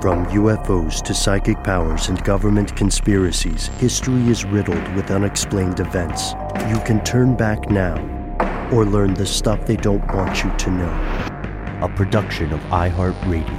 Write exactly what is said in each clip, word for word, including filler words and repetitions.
From U F Os to psychic powers and government conspiracies, history is riddled with unexplained events. You can turn back now or learn the stuff they don't want you to know. A production of iHeartRadio.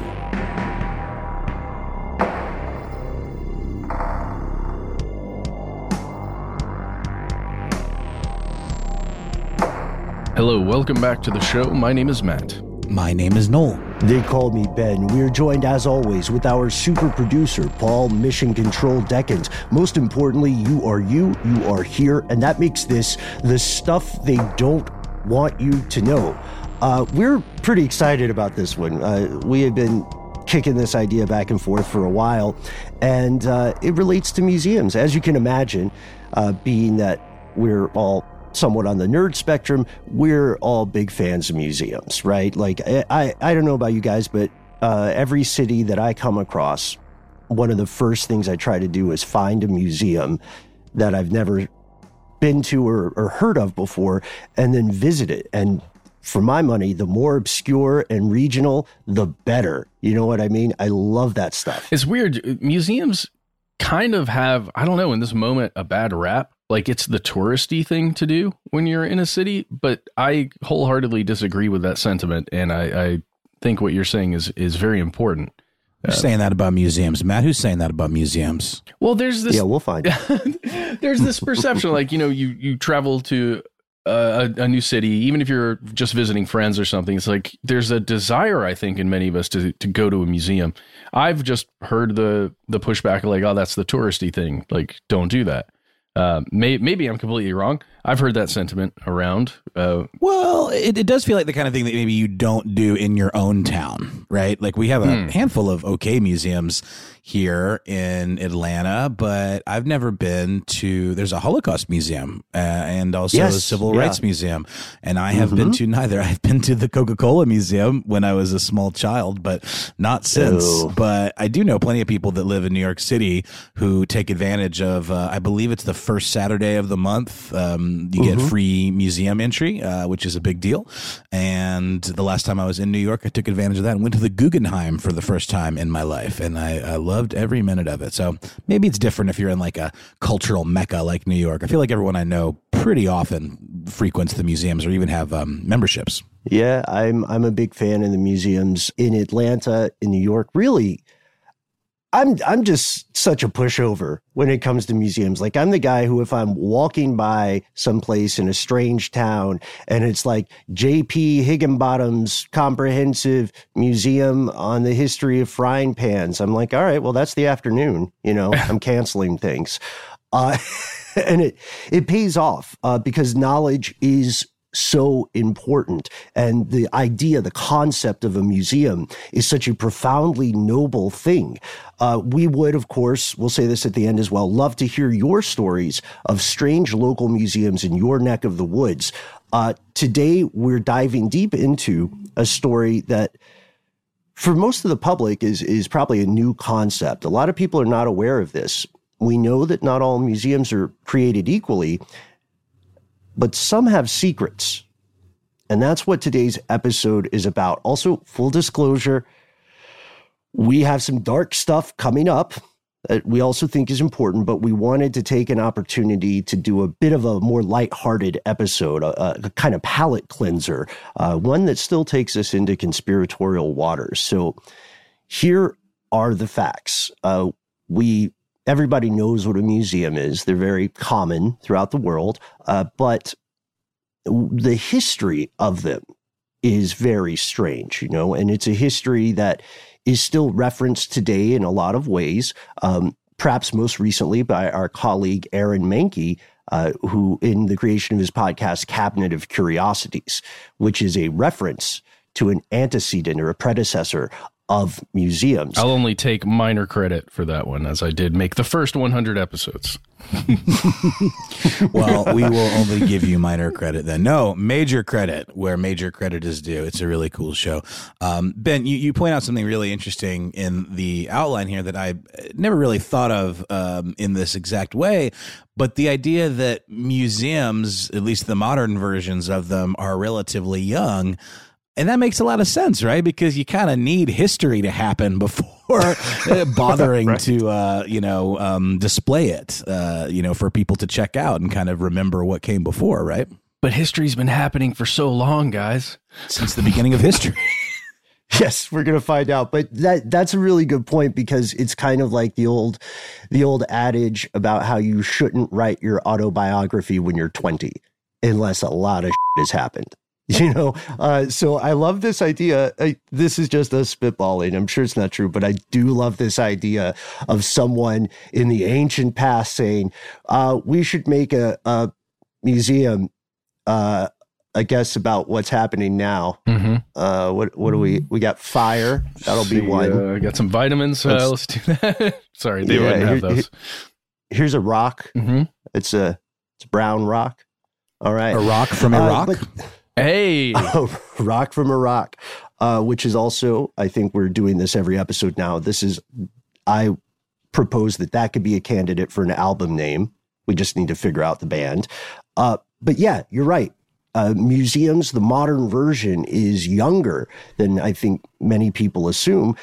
Hello, welcome back to the show. My name is Matt. My name is Noel. They call me Ben. We're joined, as always, with our super producer, Paul Mission Control Deckens. Most importantly, you are you, you are here, and that makes this the stuff they don't want you to know. Uh, we're pretty excited about this one. Uh, we have been kicking this idea back and forth for a while, and uh, it relates to museums. As you can imagine, uh, being that we're all somewhat on the nerd spectrum, we're all big fans of museums, right? Like, I, I don't know about you guys, but uh, every city that I come across, one of the first things I try to do is find a museum that I've never been to or, or heard of before, and then visit it. And for my money, the more obscure and regional, the better. You know what I mean? I love that stuff. It's weird. Museums kind of have, I don't know, in this moment, a bad rap. Like, it's the touristy thing to do when you're in a city, but I wholeheartedly disagree with that sentiment, and I, I think what you're saying is is very important. Who's uh, saying that about museums? Matt, who's saying that about museums? Well, there's this... Yeah, we'll find There's this perception, like, you know, you, you travel to a, a new city, even if you're just visiting friends or something, it's like there's a desire, I think, in many of us to, to go to a museum. I've just heard the, the pushback, like, oh, that's the touristy thing. Like, don't do that. Uh, may, maybe I'm completely wrong. I've heard that sentiment around. Uh, well, it, it does feel like the kind of thing that maybe you don't do in your own town, right? Like, we have a hmm. handful of okay museums here in Atlanta, but I've never been to, there's a Holocaust museum uh, and also yes, a Civil yeah. Rights museum. And I have mm-hmm. been to neither. I've been to the Coca-Cola museum when I was a small child, but not since. Ew. But I do know plenty of people that live in New York City who take advantage of, uh, I believe it's the first Saturday of the month. Um, you mm-hmm. get free museum entry, uh, which is a big deal. And the last time I was in New York, I took advantage of that and went to the Guggenheim for the first time in my life. And I, I loved every minute of it. So maybe it's different if you're in like a cultural mecca like New York. I feel like everyone I know pretty often frequents the museums or even have um, memberships. Yeah, I'm I'm a big fan of the museums in Atlanta, in New York. Really, I'm I'm just such a pushover when it comes to museums. Like, I'm the guy who, if I'm walking by someplace in a strange town and it's like J P Higginbottom's Comprehensive Museum on the History of Frying Pans, I'm like, all right, well, that's the afternoon. You know, I'm canceling things. Uh, and it, it pays off uh, because knowledge is so important. And the idea, the concept of a museum is such a profoundly noble thing. Uh, we would, of course, we'll say this at the end as well, love to hear your stories of strange local museums in your neck of the woods. Uh, today, we're diving deep into a story that for most of the public is, is probably a new concept. A lot of people are not aware of this. We know that not all museums are created equally, but some have secrets. And that's what today's episode is about. Also, full disclosure, we have some dark stuff coming up that we also think is important, but we wanted to take an opportunity to do a bit of a more lighthearted episode, a, a kind of palate cleanser, uh, one that still takes us into conspiratorial waters. So here are the facts. Uh, we Everybody knows what a museum is. They're very common throughout the world, uh, but the history of them is very strange, you know, and it's a history that is still referenced today in a lot of ways, um, perhaps most recently by our colleague Aaron Mahnke, uh, who in the creation of his podcast, Cabinet of Curiosities, which is a reference to an antecedent or a predecessor of museums. I'll only take minor credit for that one, as I did make the first one hundred episodes. Well, we will only give you minor credit then. No, major credit where major credit is due. It's a really cool show. Um, Ben, you, you point out something really interesting in the outline here that I never really thought of um, in this exact way, but the idea that museums, at least the modern versions of them, are relatively young. And that makes a lot of sense, right? Because you kind of need history to happen before bothering right. to, uh, you know, um, display it, uh, you know, for people to check out and kind of remember what came before, right? But history's been happening for so long, guys. Since the beginning of history. Yes, we're going to find out. But that that's a really good point, because it's kind of like the old the old adage about how you shouldn't write your autobiography when you're twenty unless a lot of shit has happened. You know, uh, so I love this idea. I, this is just us spitballing. I'm sure it's not true, but I do love this idea of someone in the ancient past saying, uh, we should make a, a museum, uh, I guess, about what's happening now. Mm-hmm. Uh, what what do we, we got fire. That'll be See, one. Uh, got some vitamins. Uh, let's do that. Sorry, they yeah, wouldn't have here, those. Here's a rock. Mm-hmm. It's a, it's a brown rock. All right. A rock from Iraq. Uh, but, Hey, oh, rock from Iraq, uh, which is also, I think we're doing this every episode now. This is, I propose that that could be a candidate for an album name. We just need to figure out the band. Uh, but yeah, you're right. Uh, museums, the modern version is younger than I think many people assume.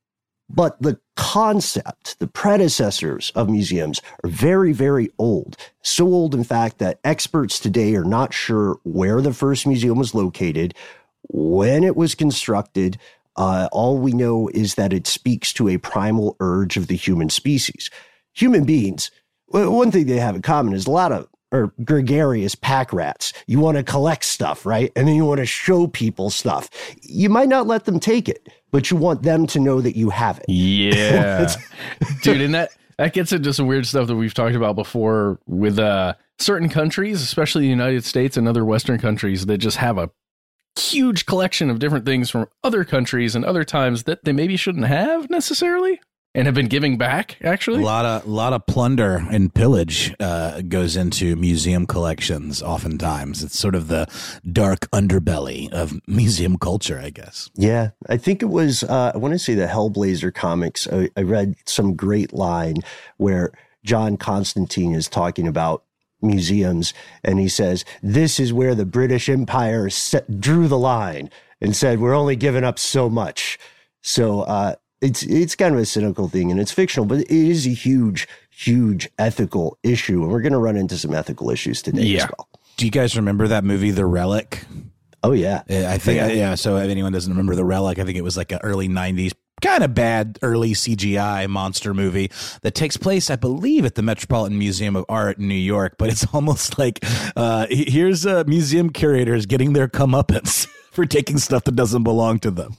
But the concept, the predecessors of museums are very, very old. So old, in fact, that experts today are not sure where the first museum was located, when it was constructed. Uh, all we know is that it speaks to a primal urge of the human species. Human beings, one thing they have in common is a lot of or gregarious pack rats. You want to collect stuff, right? And then you want to show people stuff. You might not let them take it, but you want them to know that you have it. Yeah. Dude, and that, that gets into some weird stuff that we've talked about before with uh, certain countries, especially the United States and other Western countries, that just have a huge collection of different things from other countries and other times that they maybe shouldn't have necessarily. And have been giving back, actually? A lot of, lot of plunder and pillage uh, goes into museum collections oftentimes. It's sort of the dark underbelly of museum culture, I guess. Yeah, I think it was, uh, I want to say the Hellblazer comics. I, I read some great line where John Constantine is talking about museums, and he says, this is where the British Empire set, drew the line and said, we're only giving up so much. So, uh, It's it's kind of a cynical thing, and it's fictional, but it is a huge, huge ethical issue, and we're going to run into some ethical issues today yeah. as well. Do you guys remember that movie, The Relic? Oh, yeah. I think, yeah. yeah so if anyone doesn't remember The Relic, I think it was like an early nineties, kind of bad early C G I monster movie that takes place, I believe, at the Metropolitan Museum of Art in New York, but it's almost like uh, here's uh, museum curators getting their comeuppance for taking stuff that doesn't belong to them.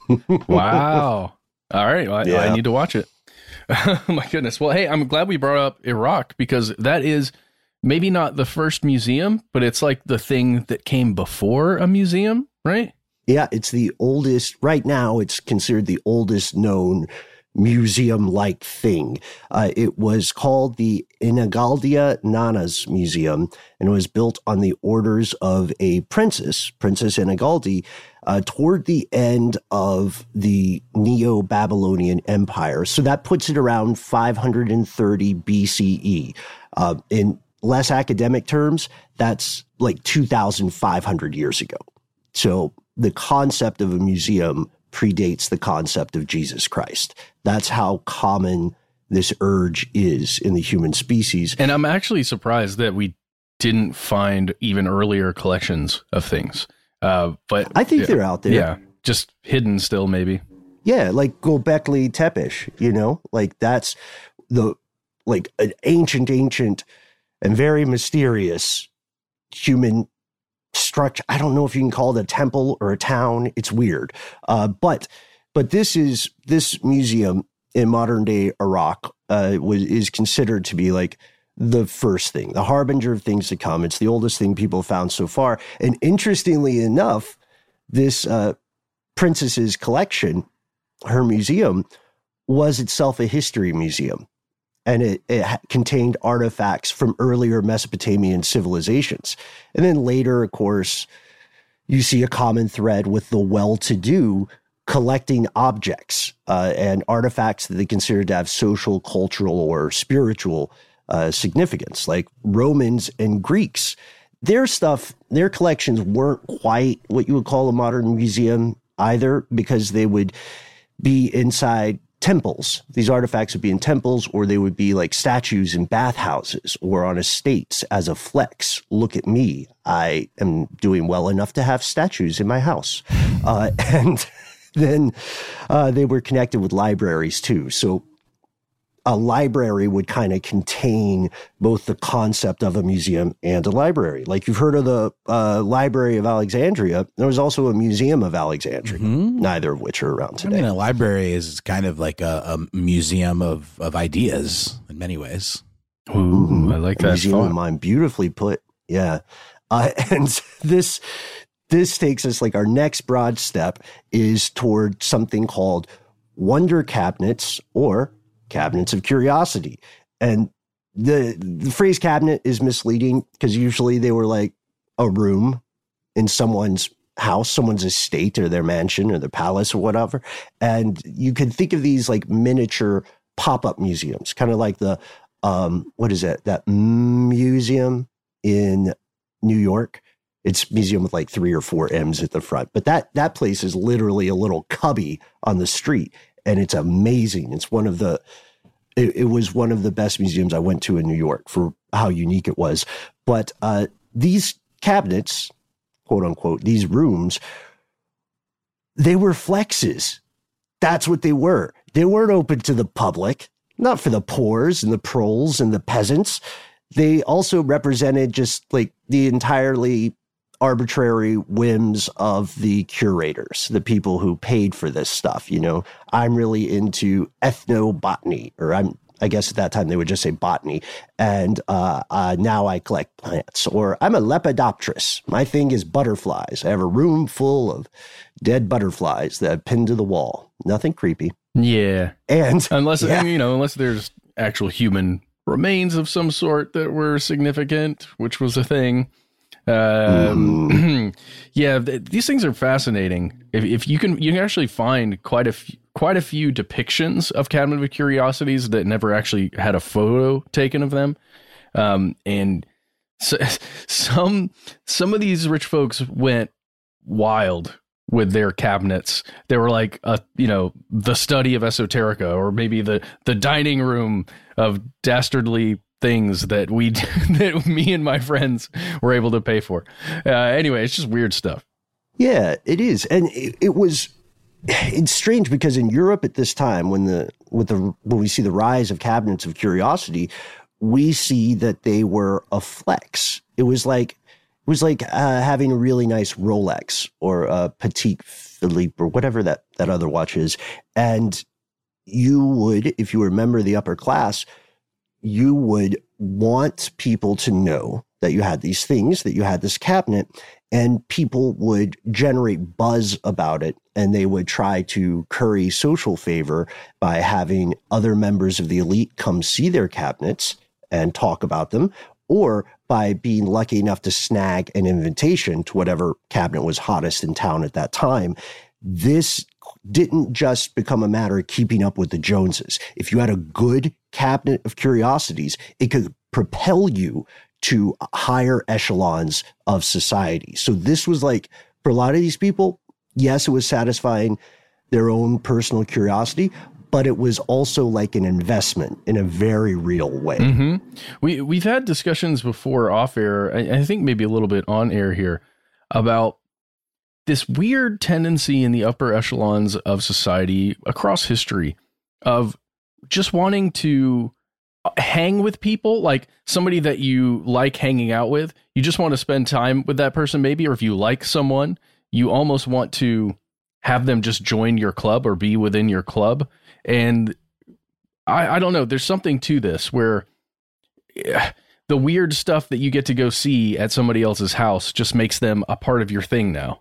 Wow. All right. Well, yeah. I, I need to watch it. Oh, my goodness. Well, hey, I'm glad we brought up Iraq, because that is maybe not the first museum, but it's like the thing that came before a museum, right? Yeah, it's the oldest. Right now, it's considered the oldest known museum-like thing. Uh, it was called the Inagaldea Nanas Museum, and it was built on the orders of a princess, Princess Inagaldi, uh, toward the end of the Neo-Babylonian Empire. So that puts it around five hundred thirty B C E. Uh, in less academic terms, that's like two thousand five hundred years ago. So the concept of a museum predates the concept of Jesus Christ. That's how common this urge is in the human species. And I'm actually surprised that we didn't find even earlier collections of things. Uh, but I think yeah, they're out there. Yeah, just hidden still, maybe. Yeah, like Göbekli Tepe, you know, like that's the like an ancient, ancient and very mysterious human structure. I don't know if you can call it a temple or a town. It's weird. Uh, but but this is this museum in modern day Iraq uh, was is considered to be like the first thing, the harbinger of things to come. It's the oldest thing people found so far. And interestingly enough, this uh, princess's collection, her museum, was itself a history museum. And it, it contained artifacts from earlier Mesopotamian civilizations. And then later, of course, you see a common thread with the well-to-do collecting objects uh, and artifacts that they consider to have social, cultural, or spiritual uh, significance, like Romans and Greeks. Their stuff, their collections weren't quite what you would call a modern museum either because they would be inside temples. These artifacts would be in temples, or they would be like statues in bathhouses or on estates as a flex. Look at me. I am doing well enough to have statues in my house. Uh, and then uh, they were connected with libraries too. So a library would kind of contain both the concept of a museum and a library. Like you've heard of the uh, Library of Alexandria. There was also a Museum of Alexandria, mm-hmm. neither of which are around today. I mean, a library is kind of like a, a museum of, of ideas in many ways. Ooh, mm-hmm. I like that. A museum of mind, beautifully put. Yeah. Uh, and this, this takes us, like, our next broad step is toward something called wonder cabinets or cabinets of curiosity. And the, the phrase cabinet is misleading because usually they were like a room in someone's house, someone's estate or their mansion or their palace or whatever. And you could think of these like miniature pop-up museums, kind of like the, um, what is it? That museum in New York. It's a museum with like three or four M's at the front. But that, that place is literally a little cubby on the street. And it's amazing. It's one of the, it, it was one of the best museums I went to in New York for how unique it was. But uh, these cabinets, quote unquote, these rooms, they were flexes. That's what they were. They weren't open to the public, not for the poors and the proles and the peasants. They also represented just like the entirely arbitrary whims of the curators, the people who paid for this stuff. You know, I'm really into ethnobotany, or I'm, I guess at that time they would just say botany. And uh, uh, now I collect plants, or I'm a lepidopterist. My thing is butterflies. I have a room full of dead butterflies that I've pinned to the wall. Nothing creepy. Yeah. And unless, yeah. you know, unless there's actual human remains of some sort that were significant, which was a thing. Um, mm. yeah, th- these things are fascinating. If, if you can, you can actually find quite a f- quite a few depictions of Cabinet of Curiosities that never actually had a photo taken of them. Um, and so, some some of these rich folks went wild with their cabinets. They were like, a, you know, the study of esoterica, or maybe the the dining room of dastardly things that we that me and my friends were able to pay for. Uh, anyway, it's just weird stuff. Yeah, it is, and it, it was. It's strange because in Europe at this time, when the with the when we see the rise of cabinets of curiosity, we see that they were a flex. It was like it was like uh, having a really nice Rolex or a Patek Philippe or whatever that that other watch is, and you would, if you were a member of the upper class, you would want people to know that you had these things, that you had this cabinet, and people would generate buzz about it, and they would try to curry social favor by having other members of the elite come see their cabinets and talk about them, or by being lucky enough to snag an invitation to whatever cabinet was hottest in town at that time. This didn't just become a matter of keeping up with the Joneses. If you had a good cabinet of curiosities, it could propel you to higher echelons of society. So this was like, for a lot of these people, yes, it was satisfying their own personal curiosity, but it was also like an investment in a very real way. Mm-hmm. We, we've had discussions before off air, I, I think maybe a little bit on air here, about this weird tendency in the upper echelons of society across history of just wanting to hang with people, like somebody that you like hanging out with. You just want to spend time with that person, maybe, or if you like someone, you almost want to have them just join your club or be within your club. And I, I don't know, there's something to this where yeah, the weird stuff that you get to go see at somebody else's house just makes them a part of your thing now.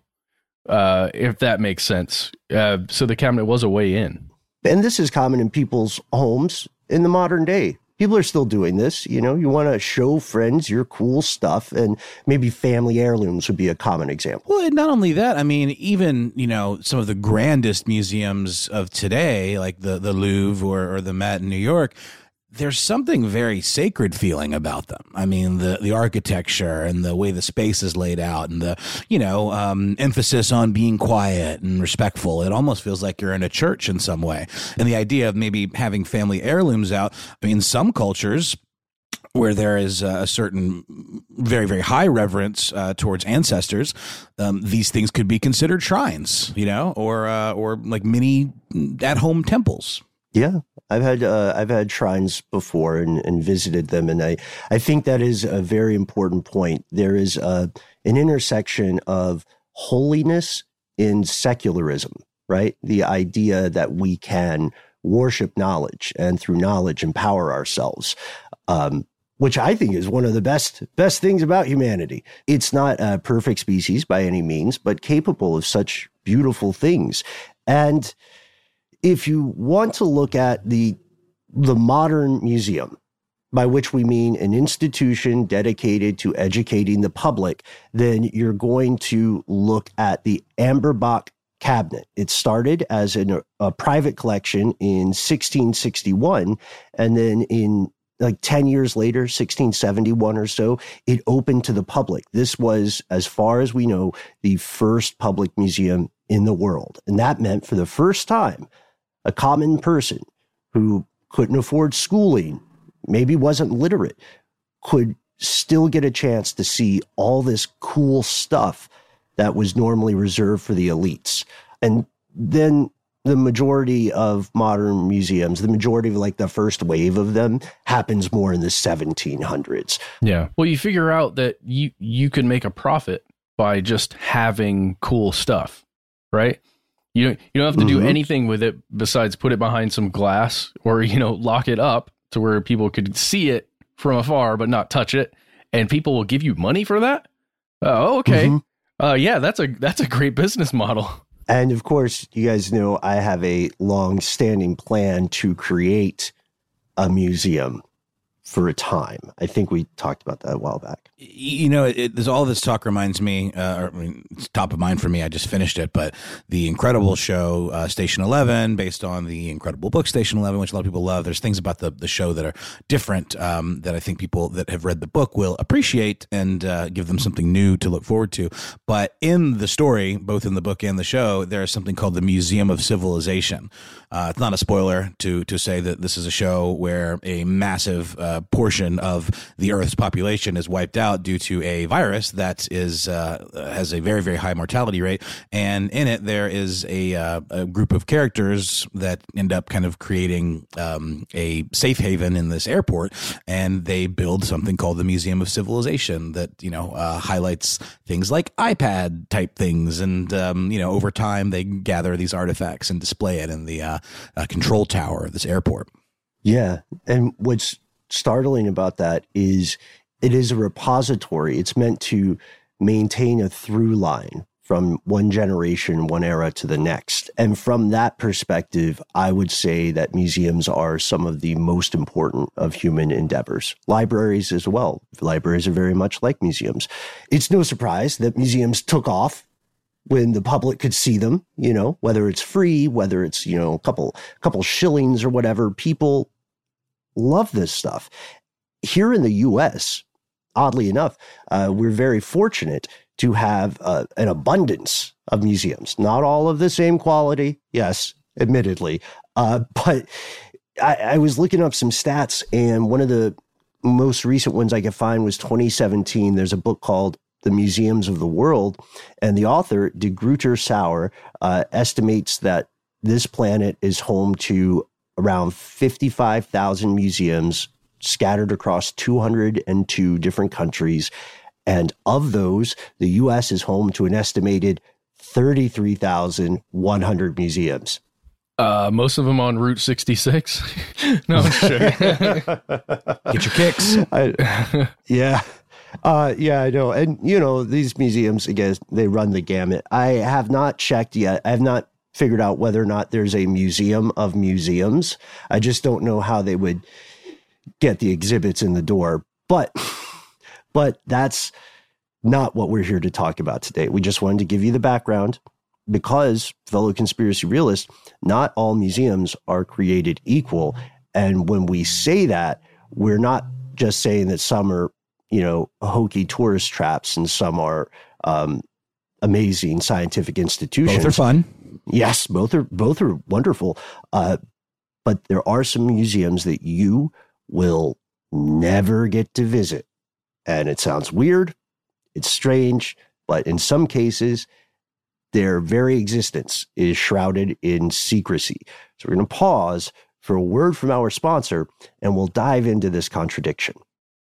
Uh, if that makes sense. Uh, so the cabinet was a way in. And this is common in people's homes in the modern day. People are still doing this. You know, you want to show friends your cool stuff, and maybe family heirlooms would be a common example. Well, and not only that, I mean, even, you know, some of the grandest museums of today, like the, the Louvre or, or the Met in New York, there's something very sacred feeling about them. I mean, the, the architecture and the way the space is laid out and the, you know, um, emphasis on being quiet and respectful. It almost feels like you're in a church in some way. And the idea of maybe having family heirlooms out, I mean, some cultures where there is a certain very, very high reverence uh, towards ancestors, um, these things could be considered shrines, you know, or uh, or like mini at-home temples. Yeah, I've had uh, I've had shrines before and, and visited them, and I, I think that is a very important point. There is a, an intersection of holiness in secularism, right? The idea that we can worship knowledge and through knowledge empower ourselves, um, which I think is one of the best best things about humanity. It's not a perfect species by any means, but capable of such beautiful things. And if you want to look at the the modern museum, by which we mean an institution dedicated to educating the public, then you're going to look at the Amberbach cabinet. It started as an, a private collection in sixteen sixty-one, and then in like ten years later, sixteen seventy-one or so, it opened to the public. This was, as far as we know, the first public museum in the world. And that meant for the first time, a common person who couldn't afford schooling, maybe wasn't literate, could still get a chance to see all this cool stuff that was normally reserved for the elites. And then the majority of modern museums, the majority of like the first wave of them, happens more in the seventeen hundreds. Yeah. Well, you figure out that you, you can make a profit by just having cool stuff, right? You don't, you don't have to do mm-hmm. anything with it besides put it behind some glass or, you know, lock it up to where people could see it from afar but not touch it, and people will give you money for that. Oh, okay. Mm-hmm. Uh, yeah, that's a that's a great business model. And of course, you guys know I have a long-standing plan to create a museum for a time. I think we talked about that a while back. You know, it, there's all this talk reminds me, uh, or, I mean, it's top of mind for me. I just finished it, but the incredible show, uh, Station Eleven, based on the incredible book Station Eleven, which a lot of people love. There's things about the, the show that are different um, that I think people that have read the book will appreciate and uh, give them something new to look forward to. But in the story, both in the book and the show, there is something called the Museum of Civilization. Uh, it's not a spoiler to to say that this is a show where a massive uh, portion of the Earth's population is wiped out due to a virus that is uh, has a very, very high mortality rate. And in it, there is a, uh, a group of characters that end up kind of creating um, a safe haven in this airport. And they build something called the Museum of Civilization that, you know, uh, highlights things like iPad type things. And, um, you know, over time, they gather these artifacts and display it in the uh, uh, control tower of this airport. Yeah. And what's startling about that is it is a repository. It's meant to maintain a through line from one generation, one era to the next. And from that perspective, I would say that museums are some of the most important of human endeavors. Libraries as well. Libraries are very much like museums. It's no surprise that museums took off when the public could see them, you know, whether it's free, whether it's, you know, a couple, couple shillings or whatever. People love this stuff. Here in the U S, oddly enough, uh, we're very fortunate to have uh, an abundance of museums. Not all of the same quality, yes, admittedly. Uh, but I, I was looking up some stats, and one of the most recent ones I could find was twenty seventeen. There's a book called The Museums of the World, and the author, De Gruyter Sauer, uh, estimates that this planet is home to around fifty-five thousand museums scattered across two hundred two different countries. And of those, the U S is home to an estimated thirty-three thousand one hundred museums. Uh, most of them on Route sixty-six. No, I'm sure. Get your kicks. I, yeah. Uh, yeah, I know. And, you know, these museums, again, they run the gamut. I have not checked yet. I have not figured out whether or not there's a museum of museums. I just don't know how they would get the exhibits in the door. But but that's not what we're here to talk about today. We just wanted to give you the background because, fellow conspiracy realists, not all museums are created equal. And when we say that, we're not just saying that some are, you know, hokey tourist traps and some are um, amazing scientific institutions. Both are fun. Yes, both are both are wonderful. Uh, but there are some museums that you will never get to visit. And it sounds weird. It's strange. But in some cases, their very existence is shrouded in secrecy. So we're going to pause for a word from our sponsor, and we'll dive into this contradiction.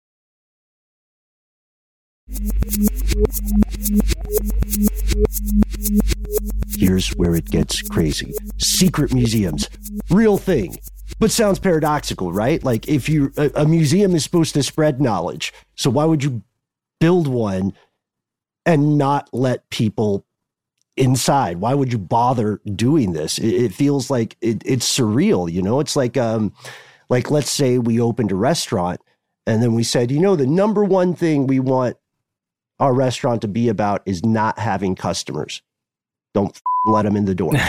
Here's where it gets crazy. Secret museums, real thing, but sounds paradoxical, right? Like if you, a, a museum is supposed to spread knowledge. So why would you build one and not let people inside? Why would you bother doing this? It, it feels like it, it's surreal, you know? It's like, um, like let's say we opened a restaurant and then we said, you know, the number one thing we want our restaurant to be about is not having customers. Don't f- let them in the door.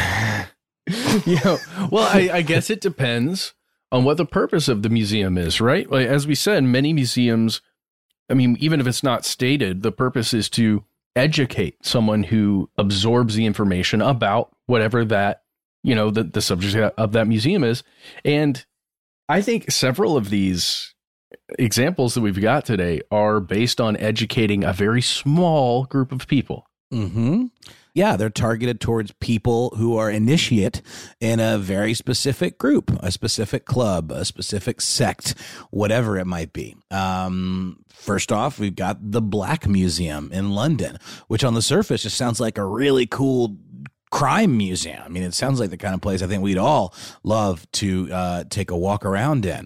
Yeah. Well, I, I guess it depends on what the purpose of the museum is, right? Like, as we said, many museums, I mean, even if it's not stated, the purpose is to educate someone who absorbs the information about whatever that, you know, the, the subject of that museum is. And I think several of these examples that we've got today are based on educating a very small group of people. Mm-hmm. Yeah, they're targeted towards people who are initiate in a very specific group, a specific club, a specific sect, whatever it might be. Um, first off, we've got the Black Museum in London, which on the surface just sounds like a really cool crime museum. I mean, it sounds like the kind of place I think we'd all love to uh, take a walk around in.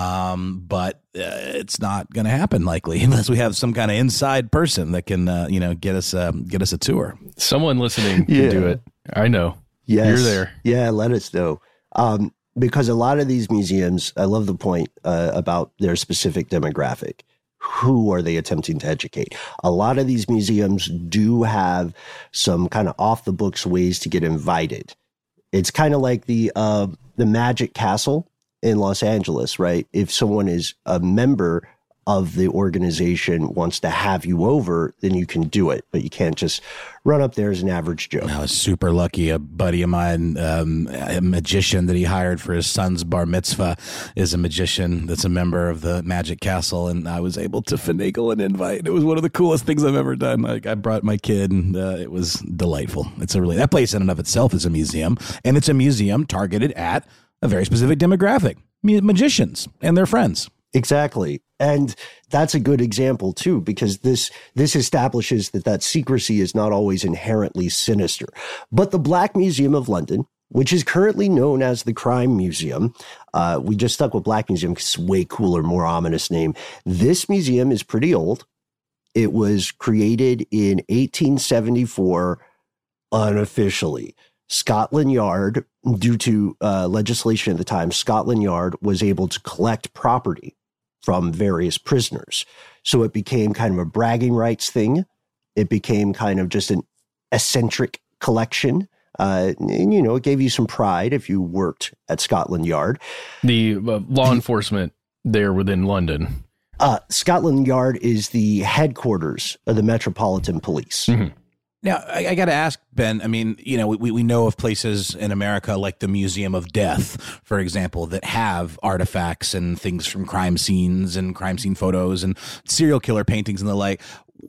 Um, but uh, it's not going to happen likely unless we have some kind of inside person that can, uh, you know, get us, uh, get us a tour. Someone listening can Yeah. do it. I know. Yes. You're there. Yeah, let us know. Um, because a lot of these museums, I love the point uh, about their specific demographic. Who are they attempting to educate? A lot of these museums do have some kind of off the books ways to get invited. It's kind of like the uh, the Magic Castle in Los Angeles, right? If someone is a member of the organization wants to have you over, then you can do it, but you can't just run up there as an average Joe. I was super lucky. A buddy of mine, um, a magician that he hired for his son's bar mitzvah, is a magician that's a member of the Magic Castle, and I was able to finagle an invite. It was one of the coolest things I've ever done. Like, I brought my kid, and uh, it was delightful. It's a really that place in and of itself is a museum, and it's a museum targeted at a very specific demographic: magicians and their friends. Exactly. And that's a good example, too, because this this establishes that that secrecy is not always inherently sinister. But the Black Museum of London, which is currently known as the Crime Museum, uh, we just stuck with Black Museum because it's a way cooler, more ominous name. This museum is pretty old. It was created in eighteen seventy-four unofficially. Scotland Yard, due to uh, legislation at the time, Scotland Yard was able to collect property from various prisoners. So it became kind of a bragging rights thing. It became kind of just an eccentric collection. Uh, and, you know, it gave you some pride if you worked at Scotland Yard. The uh, law enforcement there within London. Uh, Scotland Yard is the headquarters of the Metropolitan Police. Mm-hmm. Now, I, I got to ask, Ben, I mean, you know, we, we know of places in America like the Museum of Death, for example, that have artifacts and things from crime scenes and crime scene photos and serial killer paintings and the like.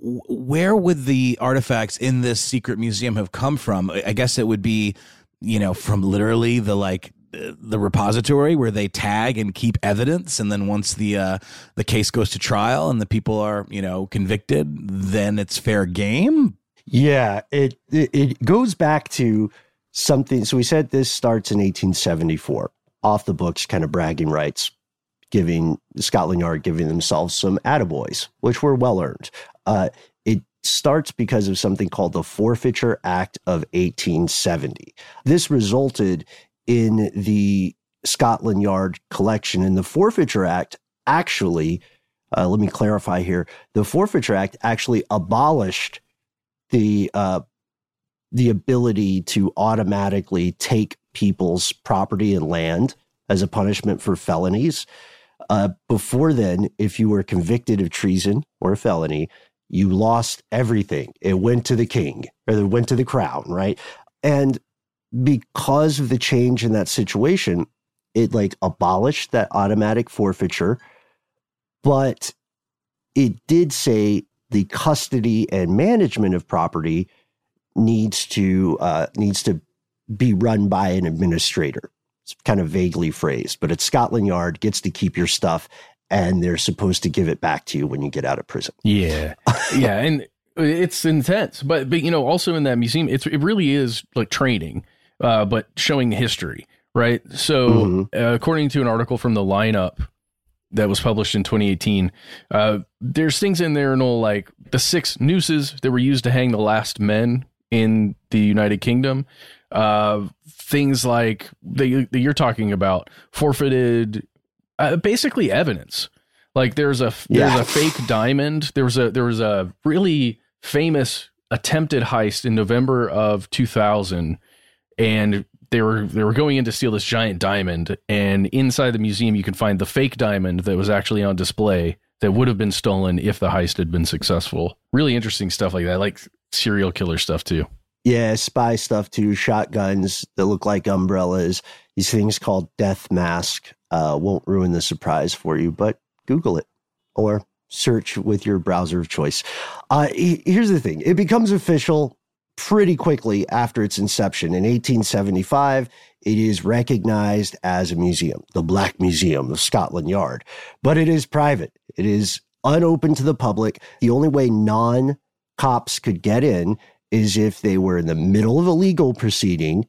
Where would the artifacts in this secret museum have come from? I guess it would be, you know, from literally the like the repository where they tag and keep evidence. And then once the uh, the case goes to trial and the people are, you know, convicted, then it's fair game. Yeah, it, it it goes back to something. So we said this starts in eighteen seventy-four, off the books, kind of bragging rights, giving Scotland Yard giving themselves some attaboys, which were well earned. Uh, it starts because of something called the Forfeiture Act of eighteen seventy. This resulted in the Scotland Yard collection, and the Forfeiture Act actually, uh, let me clarify here, the Forfeiture Act actually abolished the uh, the ability to automatically take people's property and land as a punishment for felonies. Uh, before then, if you were convicted of treason or a felony, you lost everything. It went to the king, or it went to the crown, right? And because of the change in that situation, it like abolished that automatic forfeiture, but it did say the custody and management of property needs to uh, needs to be run by an administrator. It's kind of vaguely phrased, but at Scotland Yard gets to keep your stuff, and they're supposed to give it back to you when you get out of prison. Yeah, yeah, and it's intense. But but you know, also in that museum, it's it really is like training, uh, but showing history, right? So mm-hmm. uh, according to an article from the Lineup that was published in twenty eighteen, uh, there's things in there, you know, like the six nooses that were used to hang the last men in the United Kingdom. Uh, things like that you're talking about, forfeited, uh, basically evidence. Like there's a there's yeah. a fake diamond. There was a there was a really famous attempted heist in November of two thousand, and they were they were going in to steal this giant diamond. And inside the museum, you can find the fake diamond that was actually on display that would have been stolen if the heist had been successful. Really interesting stuff like that, like serial killer stuff too. Yeah, spy stuff too, shotguns that look like umbrellas, these things called death mask. Uh, won't ruin the surprise for you, but Google it or search with your browser of choice. Uh, here's the thing. It becomes official pretty quickly after its inception. In eighteen seventy-five, it is recognized as a museum, the Black Museum of Scotland Yard, but it is private. It is unopened to the public. The only way non-cops could get in is if they were in the middle of a legal proceeding,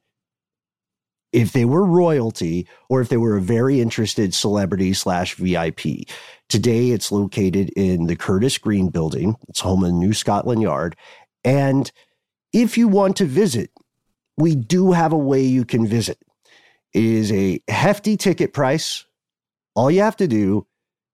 if they were royalty, or if they were a very interested celebrity slash V I P. Today, it's located in the Curtis Green building. It's home in New Scotland Yard. And if you want to visit, we do have a way you can visit. It is a hefty ticket price. All you have to do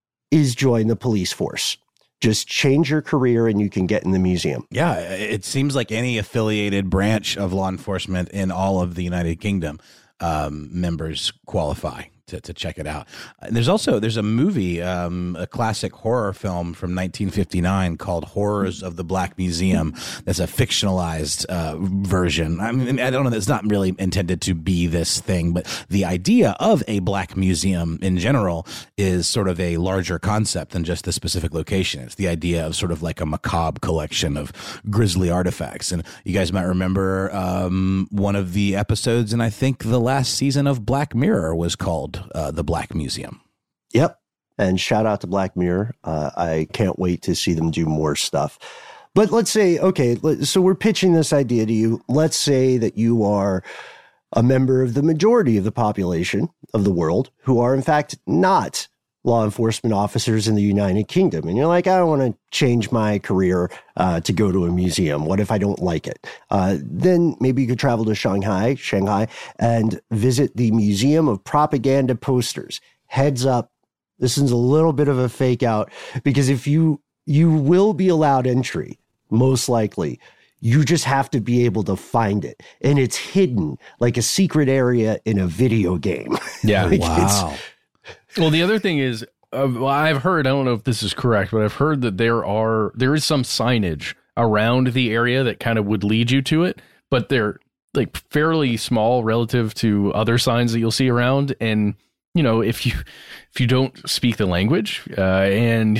is join the police force. Just change your career and you can get in the museum. Yeah, it seems like any affiliated branch of law enforcement in all of the United Kingdom um, members qualify to, to check it out. And there's also, there's a movie, um, a classic horror film from nineteen fifty-nine called Horrors of the Black Museum. That's a fictionalized uh, version. I mean, I don't know, it's not really intended to be this thing, but the idea of a black museum in general is sort of a larger concept than just the specific location. It's the idea of sort of like a macabre collection of grisly artifacts. And you guys might remember um, one of the episodes, and I think the last season of Black Mirror was called Uh, the Black Museum. Yep. And shout out to Black Mirror. Uh, I can't wait to see them do more stuff. But let's say, okay, so we're pitching this idea to you. Let's say that you are a member of the majority of the population of the world who are, in fact, not law enforcement officers in the United Kingdom. And you're like, I don't want to change my career uh, to go to a museum. What if I don't like it? Uh, then maybe you could travel to Shanghai, Shanghai, and visit the Museum of Propaganda Posters. Heads up, this is a little bit of a fake out, because if you, you will be allowed entry, most likely. You just have to be able to find it. And it's hidden like a secret area in a video game. Yeah. like Wow. Well, the other thing is, uh, well, I've heard, I don't know if this is correct, but I've heard that there are, there is some signage around the area that kind of would lead you to it, but they're like fairly small relative to other signs that you'll see around. And, you know, if you, if you don't speak the language, uh, and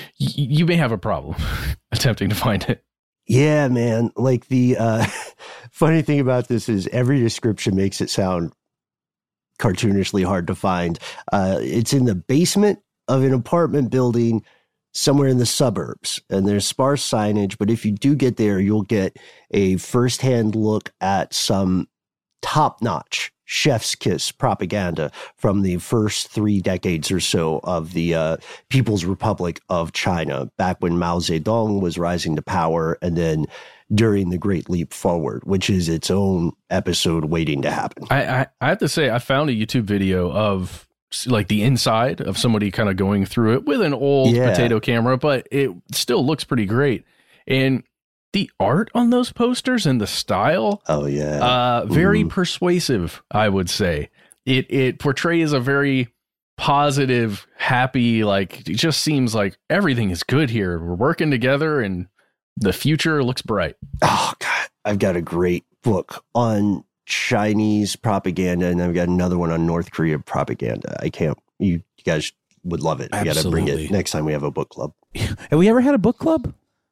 you may have a problem attempting to find it. Yeah, man. Like the uh, funny thing about this is every description makes it sound cartoonishly hard to find. Uh, it's in the basement of an apartment building somewhere in the suburbs, and there's sparse signage. But if you do get there, you'll get a firsthand look at some top-notch chef's kiss propaganda from the first three decades or so of the uh, People's Republic of China, back when Mao Zedong was rising to power, and then during the Great Leap Forward, which is its own episode waiting to happen. I, I, I have to say, I found a YouTube video of like the inside of somebody kind of going through it with an old yeah. potato camera, but it still looks pretty great. And the art on those posters and the style, oh yeah, uh, very mm. persuasive, I would say. it it portrays a very positive, happy, like it just seems like everything is good here. We're working together and the future looks bright. Oh God, I've got a great book on Chinese propaganda, and I've got another one on North Korea propaganda. I can't, you, you guys would love it. I got to bring it next time we have a book club. Have we ever had a book club?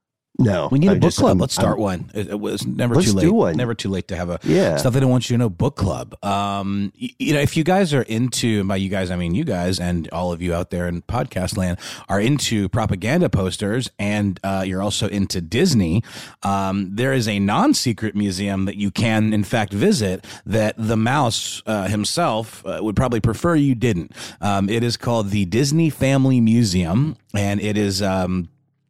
No, we need a I book just, club. I'm, let's start I'm, one. It, it was never let's too late. Do one. Never too late to have a yeah. Stuff That I Want You to Know book club. Um, you, you know, if you guys are into, and by you guys I mean you guys and all of you out there in podcast land are into propaganda posters, and uh, you're also into Disney, um, there is a non-secret museum that you can in fact visit that the mouse uh, himself uh, would probably prefer you didn't. Um, it is called the Disney Family Museum, and it is um,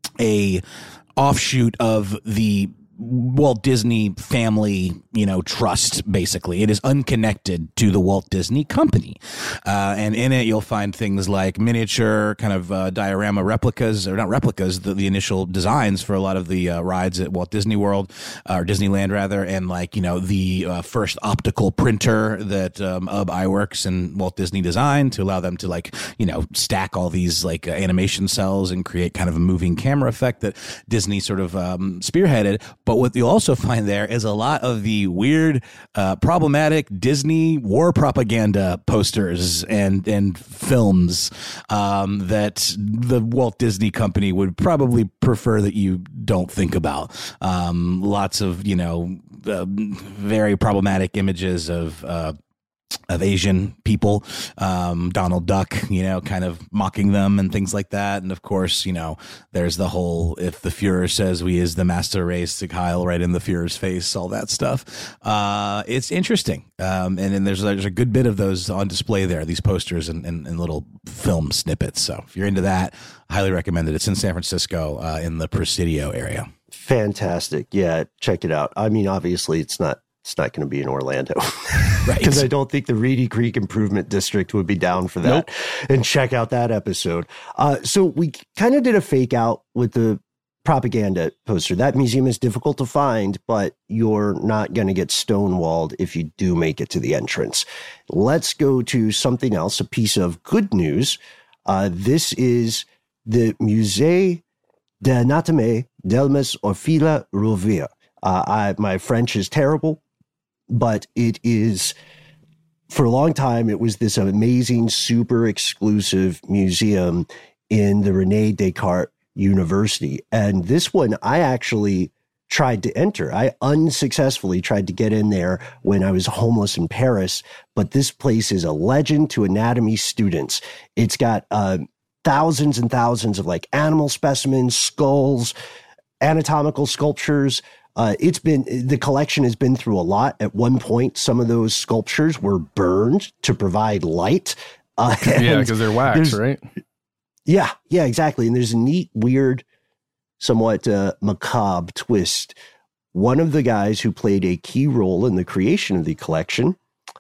a offshoot of the Walt Disney Family, you know, trust, basically. It is unconnected to the Walt Disney Company. Uh, and in it, you'll find things like miniature kind of uh, diorama replicas, or not replicas, the, the initial designs for a lot of the uh, rides at Walt Disney World, uh, or Disneyland rather, and like, you know, the uh, first optical printer that um, U B Iwerks and Walt Disney designed to allow them to, like, you know, stack all these like uh, animation cells and create kind of a moving camera effect that Disney sort of um, spearheaded. But what you'll also find there is a lot of the weird, uh, problematic Disney war propaganda posters and and films um, that the Walt Disney Company would probably prefer that you don't think about. Um, lots of, you know, uh, very problematic images of uh, of Asian people, um, Donald Duck, you know, kind of mocking them and things like that. And of course, you know, there's the whole, if the Fuhrer says we is the master race, Sig Heil right in the Fuhrer's face, all that stuff. Uh, it's interesting. Um, and then there's, there's a good bit of those on display there, these posters and, and, and little film snippets. So if you're into that, I highly recommend it. It's in San Francisco, uh, in the Presidio area. Fantastic. Yeah. Check it out. I mean, obviously it's not, It's not going to be in Orlando, right? Because I don't think the Reedy Creek Improvement District would be down for that. Nope. And check out that episode. Uh, so we kind of did a fake out with the propaganda poster. That museum is difficult to find, but you're not going to get stonewalled if you do make it to the entrance. Let's go to something else, a piece of good news. Uh, this is the Musée d'Anatomie d'Elmas Orfila Rovira. Uh, I, my French is terrible, but it is, for a long time, it was this amazing, super exclusive museum in the Rene Descartes University. And this one, I actually tried to enter. I unsuccessfully tried to get in there when I was homeless in Paris. But this place is a legend to anatomy students. It's got uh, thousands and thousands of like animal specimens, skulls, anatomical sculptures. Uh, it's been, the collection has been through a lot. At one point, some of those sculptures were burned to provide light. Uh, yeah, because they're wax, right? Yeah, yeah, exactly. And there's a neat, weird, somewhat uh, macabre twist. One of the guys who played a key role in the creation of the collection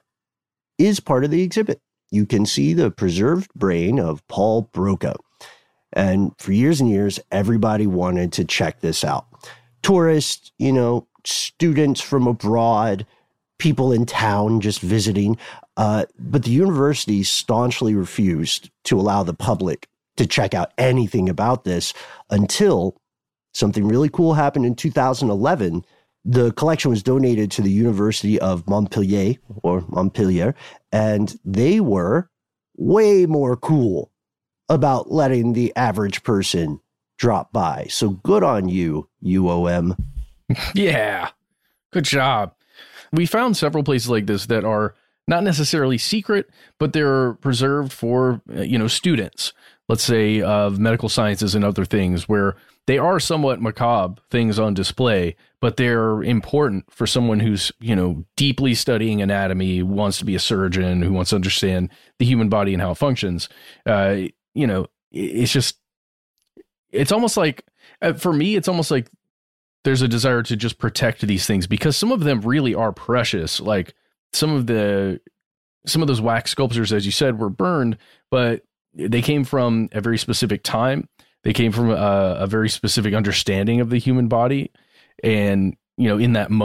is part of the exhibit. You can see the preserved brain of Paul Broca. And for years and years, everybody wanted to check this out. Tourists, you know, students from abroad, people in town just visiting. Uh, but the university staunchly refused to allow the public to check out anything about this until something really cool happened in two thousand eleven. The collection was donated to the University of Montpellier, or Montpellier, and they were way more cool about letting the average person drop by. So good on you, U O M. Yeah, good job. We found several places like this that are not necessarily secret, but they're preserved for, you know, students, let's say of medical sciences and other things, where they are somewhat macabre things on display, but they're important for someone who's, you know, deeply studying anatomy, who wants to be a surgeon, who wants to understand the human body and how it functions. Uh, you know, it's just, it's almost like, uh, for me, it's almost like there's a desire to just protect these things because some of them really are precious. Like some of the, some of those wax sculptures, as you said, were burned, but they came from a very specific time. They came from a, a very specific understanding of the human body. And, you know, in that moment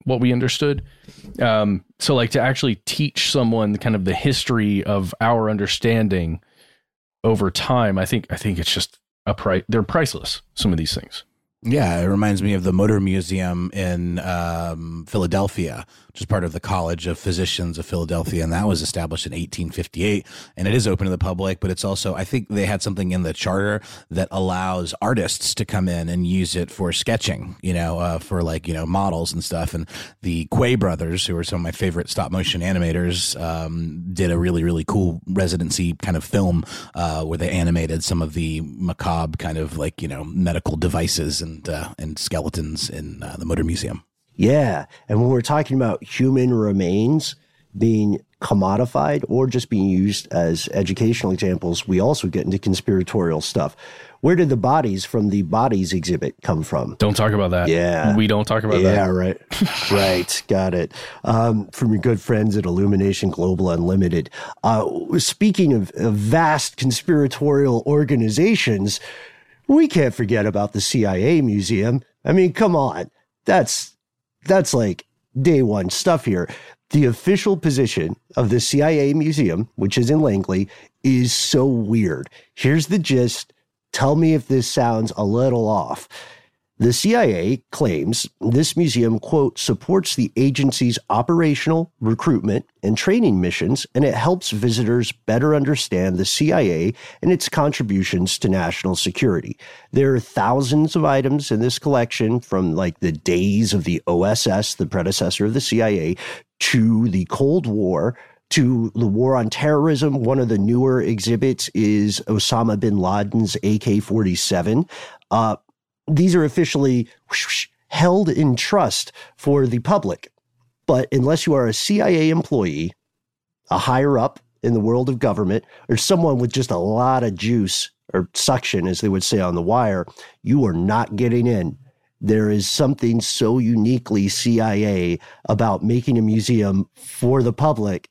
what we understood. Um, so like to actually teach someone kind of the history of our understanding over time, I think I think it's just a price. They're priceless, some of these things. Yeah, it reminds me of the Motor Museum in um, Philadelphia, which is part of the College of Physicians of Philadelphia, and that was established in eighteen fifty-eight, and it is open to the public, but it's also, I think they had something in the charter that allows artists to come in and use it for sketching, you know, uh, for like, you know, models and stuff, and the Quay brothers, who are some of my favorite stop-motion animators, um, did a really, really cool residency kind of film uh, where they animated some of the macabre kind of like, you know, medical devices and And, uh, and skeletons in uh, the Motor Museum. Yeah. And when we're talking about human remains being commodified or just being used as educational examples, we also get into conspiratorial stuff. Where did the bodies from the bodies exhibit come from? Don't talk about that. Yeah. We don't talk about yeah, that. Yeah, right. Right. Got it. Um, from your good friends at Illumination Global Unlimited. Uh, speaking of, of vast conspiratorial organizations, we can't forget about the C I A museum. I mean, come on. That's that's like day one stuff here. The official position of the C I A museum, which is in Langley, is so weird. Here's the gist. Tell me if this sounds a little off. The C I A claims this museum, quote, supports the agency's operational, recruitment, and training missions, and it helps visitors better understand the C I A and its contributions to national security. There are thousands of items in this collection, from like the days of the O S S, the predecessor of the C I A, to the Cold War, to the war on terrorism. One of the newer exhibits is Osama bin Laden's A K forty-seven. Uh, These are officially whoosh, held in trust for the public. But unless you are a C I A employee, a higher up in the world of government, or someone with just a lot of juice or suction, as they would say on The Wire, you are not getting in. There is something so uniquely C I A about making a museum for the public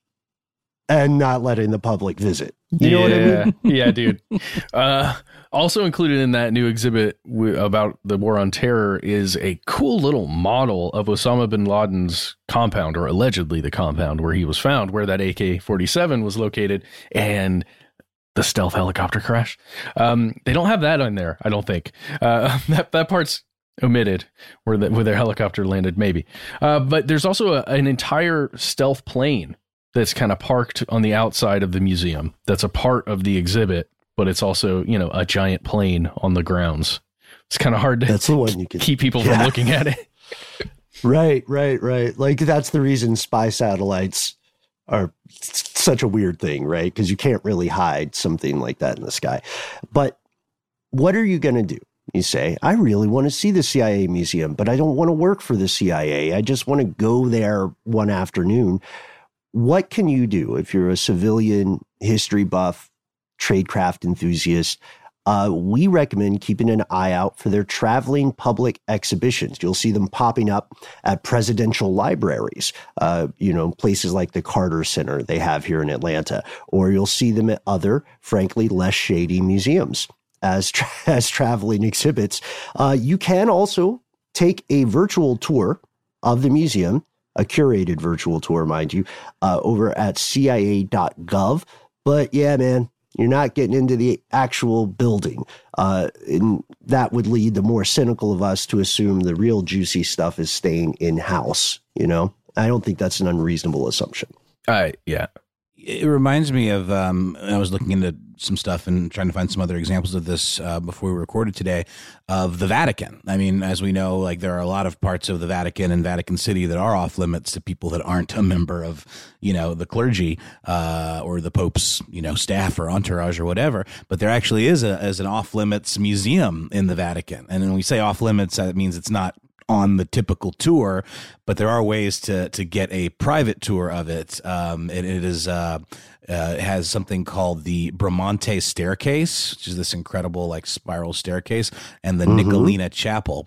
and not letting the public visit. You know yeah, what I mean? Yeah, dude. Uh, also included in that new exhibit w- about the war on terror is a cool little model of Osama bin Laden's compound, or allegedly the compound where he was found, where that A K forty-seven was located, and the stealth helicopter crash. Um, they don't have that on there, I don't think. Uh, that that part's omitted, where, the, where their helicopter landed, maybe. Uh, but there's also a, an entire stealth plane that's kind of parked on the outside of the museum. That's a part of the exhibit, but it's also, you know, a giant plane on the grounds. It's kind of hard to that's the one you can, keep people yeah. from looking at it. Right, right, right. Like that's the reason spy satellites are such a weird thing, right? Because you can't really hide something like that in the sky. But what are you going to do? You say, I really want to see the C I A museum, but I don't want to work for the C I A. I just want to go there one afternoon. What can you do if you're a civilian history buff, tradecraft enthusiast? Uh, we recommend keeping an eye out for their traveling public exhibitions. You'll see them popping up at presidential libraries, uh, you know, places like the Carter Center they have here in Atlanta, or you'll see them at other, frankly, less shady museums as, tra- as traveling exhibits. Uh, you can also take a virtual tour of the museum, a curated virtual tour, mind you, uh, over at C I A dot gov. But yeah, man, you're not getting into the actual building. Uh, and that would lead the more cynical of us to assume the real juicy stuff is staying in-house, you know? I don't think that's an unreasonable assumption. Uh, yeah. It reminds me of, um, I was looking into some stuff and trying to find some other examples of this uh, before we recorded today, of the Vatican. I mean, as we know, like there are a lot of parts of the Vatican and Vatican City that are off limits to people that aren't a member of, you know, the clergy uh, or the Pope's, you know, staff or entourage or whatever. But there actually is a as an off limits museum in the Vatican. And when we say off limits, that means it's not on the typical tour, but there are ways to to get a private tour of it. Um, and it is uh, uh, it has something called the Bramante Staircase, which is this incredible like spiral staircase, and the mm-hmm. Nicolina Chapel.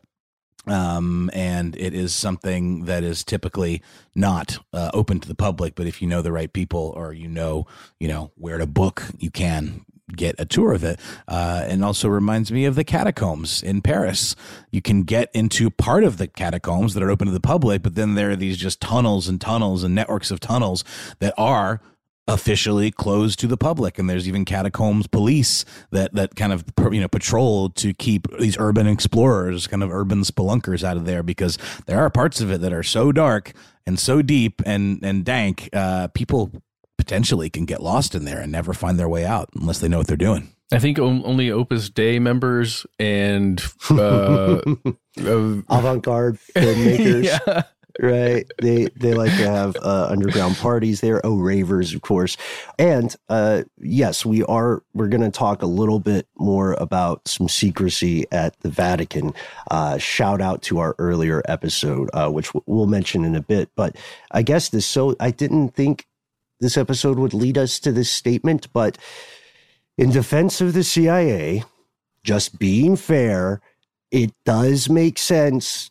Um, and it is something that is typically not uh, open to the public, but if you know the right people or you know, you know where to book, you can get a tour of it. Uh, and also reminds me of the catacombs in Paris. You can get into part of the catacombs that are open to the public, but then there are these just tunnels and tunnels and networks of tunnels that are officially closed to the public, and there's even catacombs police that that kind of, you know, patrol to keep these urban explorers, kind of urban spelunkers, out of there, because there are parts of it that are so dark and so deep and and dank, uh, people potentially can get lost in there and never find their way out unless they know what they're doing. I think only Opus Dei members and uh, uh, avant-garde filmmakers. Yeah. Right. They they like to have uh, underground parties there. Oh, ravers, of course. And uh, yes, we are. We're going to talk a little bit more about some secrecy at the Vatican. Uh, shout out to our earlier episode, uh, which we'll mention in a bit. But I guess this. So I didn't think this episode would lead us to this statement, but in defense of the C I A, just being fair, it does make sense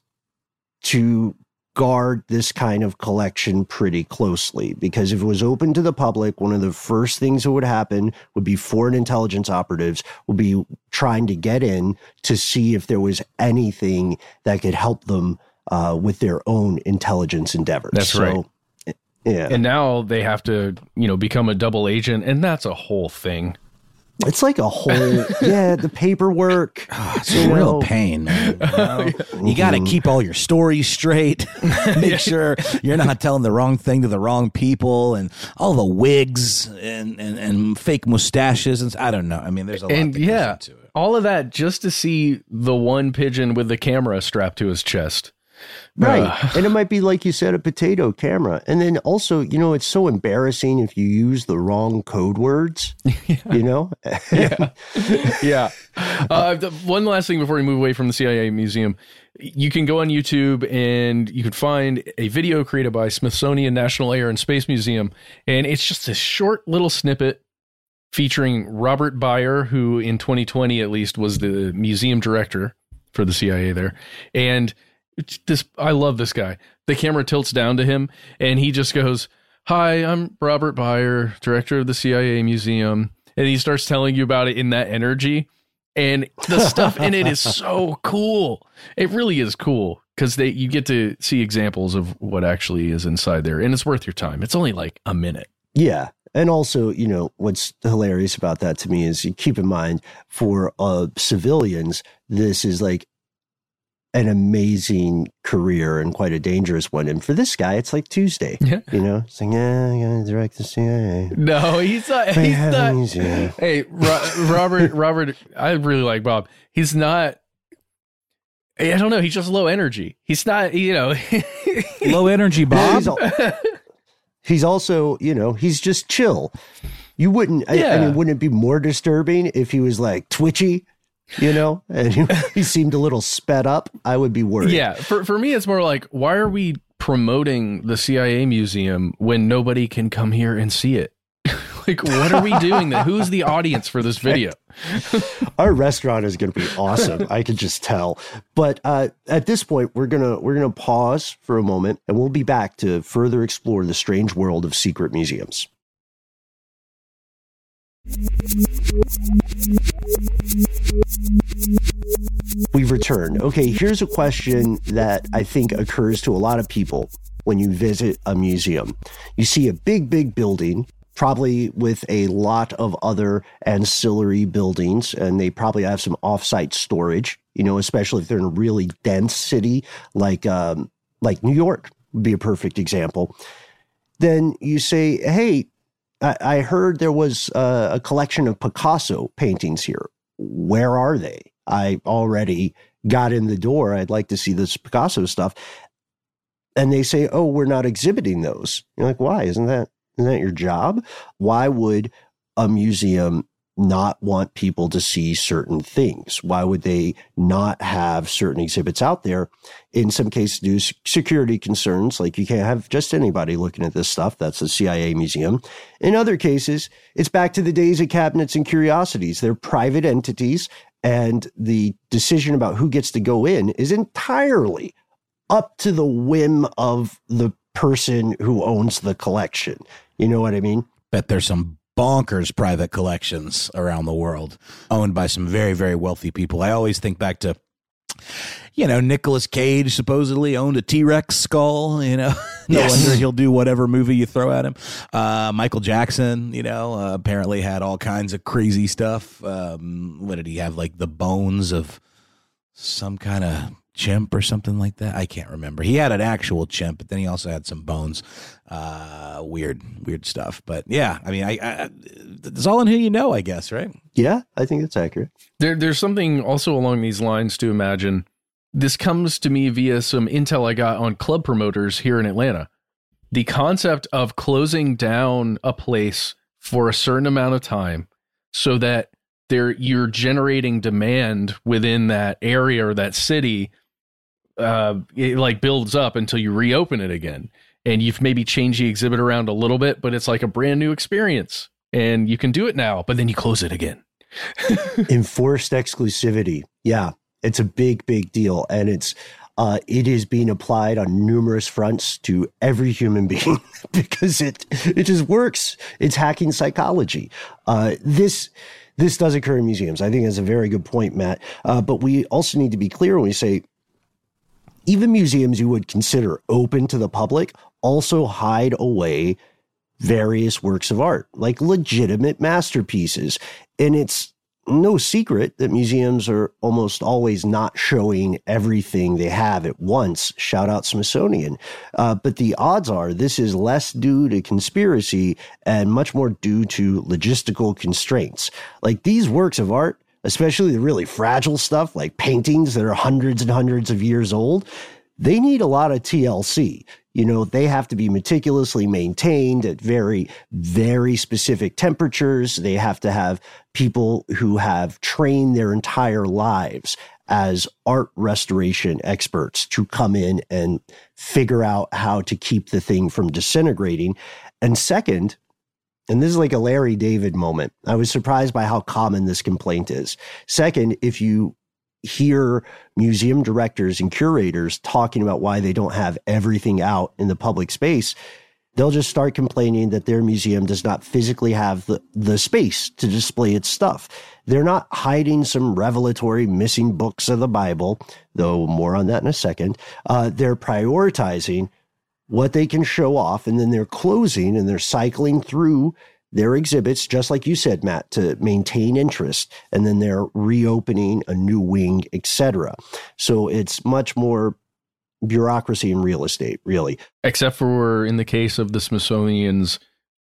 to guard this kind of collection pretty closely, because if it was open to the public, one of the first things that would happen would be foreign intelligence operatives would be trying to get in to see if there was anything that could help them uh, with their own intelligence endeavors. That's so, right. Yeah. And now they have to, you know, become a double agent, and that's a whole thing. It's like a whole, yeah, the paperwork. Oh, it's a real pain. Man, you know? You got to keep all your stories straight. Make yeah. sure you're not telling the wrong thing to the wrong people, and all the wigs and, and, and fake mustaches. And I don't know. I mean, there's a lot and that yeah, goes into it. All of that just to see the one pigeon with the camera strapped to his chest. Right. Uh, and it might be, like you said, a potato camera. And then also, you know, it's so embarrassing if you use the wrong code words, yeah. you know? yeah. Yeah. Uh, the, one last thing before we move away from the C I A museum. You can go on YouTube and you can find a video created by Smithsonian National Air and Space Museum. And it's just a short little snippet featuring Robert Beyer, who in twenty twenty, at least, was the museum director for the C I A there. And It's this, I love this guy. The camera tilts down to him and he just goes, "Hi, I'm Robert Beyer, director of the C I A museum." And he starts telling you about it in that energy. And the stuff in it is so cool. It really is cool, because they you get to see examples of what actually is inside there. And it's worth your time. It's only like a minute. Yeah. And also, you know, what's hilarious about that to me is you keep in mind for uh, civilians, this is like an amazing career and quite a dangerous one. And for this guy, it's like Tuesday, yeah. you know, it's like, yeah, I gotta direct the C I A. No, he's not. He's not. Yeah. Hey, Ro- Robert, Robert, I really like Bob. He's not, I don't know. He's just low energy. He's not, you know. Low energy, Bob. He's, al- he's also, you know, he's just chill. You wouldn't, yeah. I, I mean, wouldn't it be more disturbing if he was like twitchy? You know, and he, he seemed a little sped up. I would be worried. Yeah. For for me, it's more like, why are we promoting the C I A museum when nobody can come here and see it? Like, what are we doing? That who's the audience for this video? Our restaurant is going to be awesome. I can just tell. But uh, at this point, we're gonna we're gonna pause for a moment, and we'll be back to further explore the strange world of secret museums. We've returned. Okay, here's a question that I think occurs to a lot of people when you visit a museum. You see a big, big building, probably with a lot of other ancillary buildings, and they probably have some off-site storage, you know, especially if they're in a really dense city like um, like New York would be a perfect example. Then you say, hey, I heard there was uh, a collection of Picasso paintings here. Where are they? I already got in the door. I'd like to see this Picasso stuff. And they say, oh, we're not exhibiting those. You're like, why? Isn't that, isn't that your job? Why would a museum not want people to see certain things? Why would they not have certain exhibits out there? In some cases, due to security concerns, like you can't have just anybody looking at this stuff. That's a C I A museum. In other cases, it's back to the days of cabinets and curiosities. They're private entities, and the decision about who gets to go in is entirely up to the whim of the person who owns the collection. You know what I mean? Bet there's some bonkers private collections around the world, owned by some very, very wealthy people. I always think back to, you know, Nicolas Cage supposedly owned a T-Rex skull, you know. No Yes. wonder he'll do whatever movie you throw at him. Uh, Michael Jackson, you know, uh, apparently had all kinds of crazy stuff. Um, what did he have? Like the bones of some kind of chimp or something like that. I can't remember. He had an actual chimp, but then he also had some bones. Uh, weird, weird stuff. But yeah, I mean, I, I it's all in who you know, I guess, right? Yeah, I think that's accurate. There, there's something also along these lines to imagine. This comes to me via some intel I got on club promoters here in Atlanta. The concept of closing down a place for a certain amount of time so that there you're generating demand within that area or that city, uh, it like builds up until you reopen it again. And you've maybe changed the exhibit around a little bit, but it's like a brand new experience. And you can do it now, but then you close it again. Enforced exclusivity. Yeah, it's a big, big deal. And it's uh, it is being applied on numerous fronts to every human being because it it just works. It's hacking psychology. Uh, this this does occur in museums. I think that's a very good point, Matt. Uh, but we also need to be clear when we say even museums you would consider open to the public also hide away various works of art, like legitimate masterpieces. And it's no secret that museums are almost always not showing everything they have at once. Shout out Smithsonian. Uh, but the odds are this is less due to conspiracy and much more due to logistical constraints. Like these works of art, especially the really fragile stuff like paintings that are hundreds and hundreds of years old, they need a lot of T L C. You know, they have to be meticulously maintained at very, very specific temperatures. They have to have people who have trained their entire lives as art restoration experts to come in and figure out how to keep the thing from disintegrating. And second, and this is like a Larry David moment, I was surprised by how common this complaint is. Second, if you hear museum directors and curators talking about why they don't have everything out in the public space, they'll just start complaining that their museum does not physically have the, the space to display its stuff. They're not hiding some revelatory missing books of the Bible, though more on that in a second. Uh, they're prioritizing what they can show off, and then they're closing and they're cycling through their exhibits, just like you said, Matt, to maintain interest, and then they're reopening a new wing, et cetera. So it's much more bureaucracy in real estate, really. Except for in the case of the Smithsonian's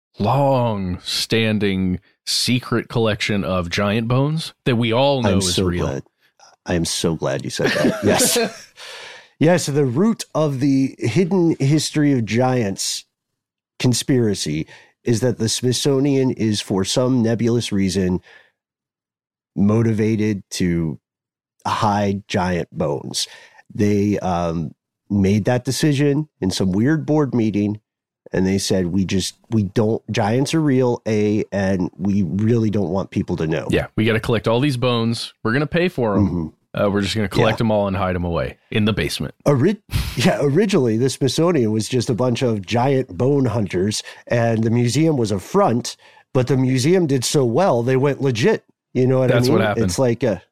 long-standing secret collection of giant bones that we all know I'm is so real. Glad. I am so glad you said that. Yes. Yes, the root of the hidden history of giants conspiracy is that the Smithsonian is, for some nebulous reason, motivated to hide giant bones. They um, made that decision in some weird board meeting, and they said, we just, we don't, giants are real, A, and we really don't want people to know. Yeah, we got to collect all these bones. We're going to pay for them. Mm-hmm. Uh, we're just going to collect yeah. them all and hide them away in the basement. Ori- yeah, originally, the Smithsonian was just a bunch of giant bone hunters, and the museum was a front, but the museum did so well, they went legit. You know what That's I mean? That's what happened. It's like a...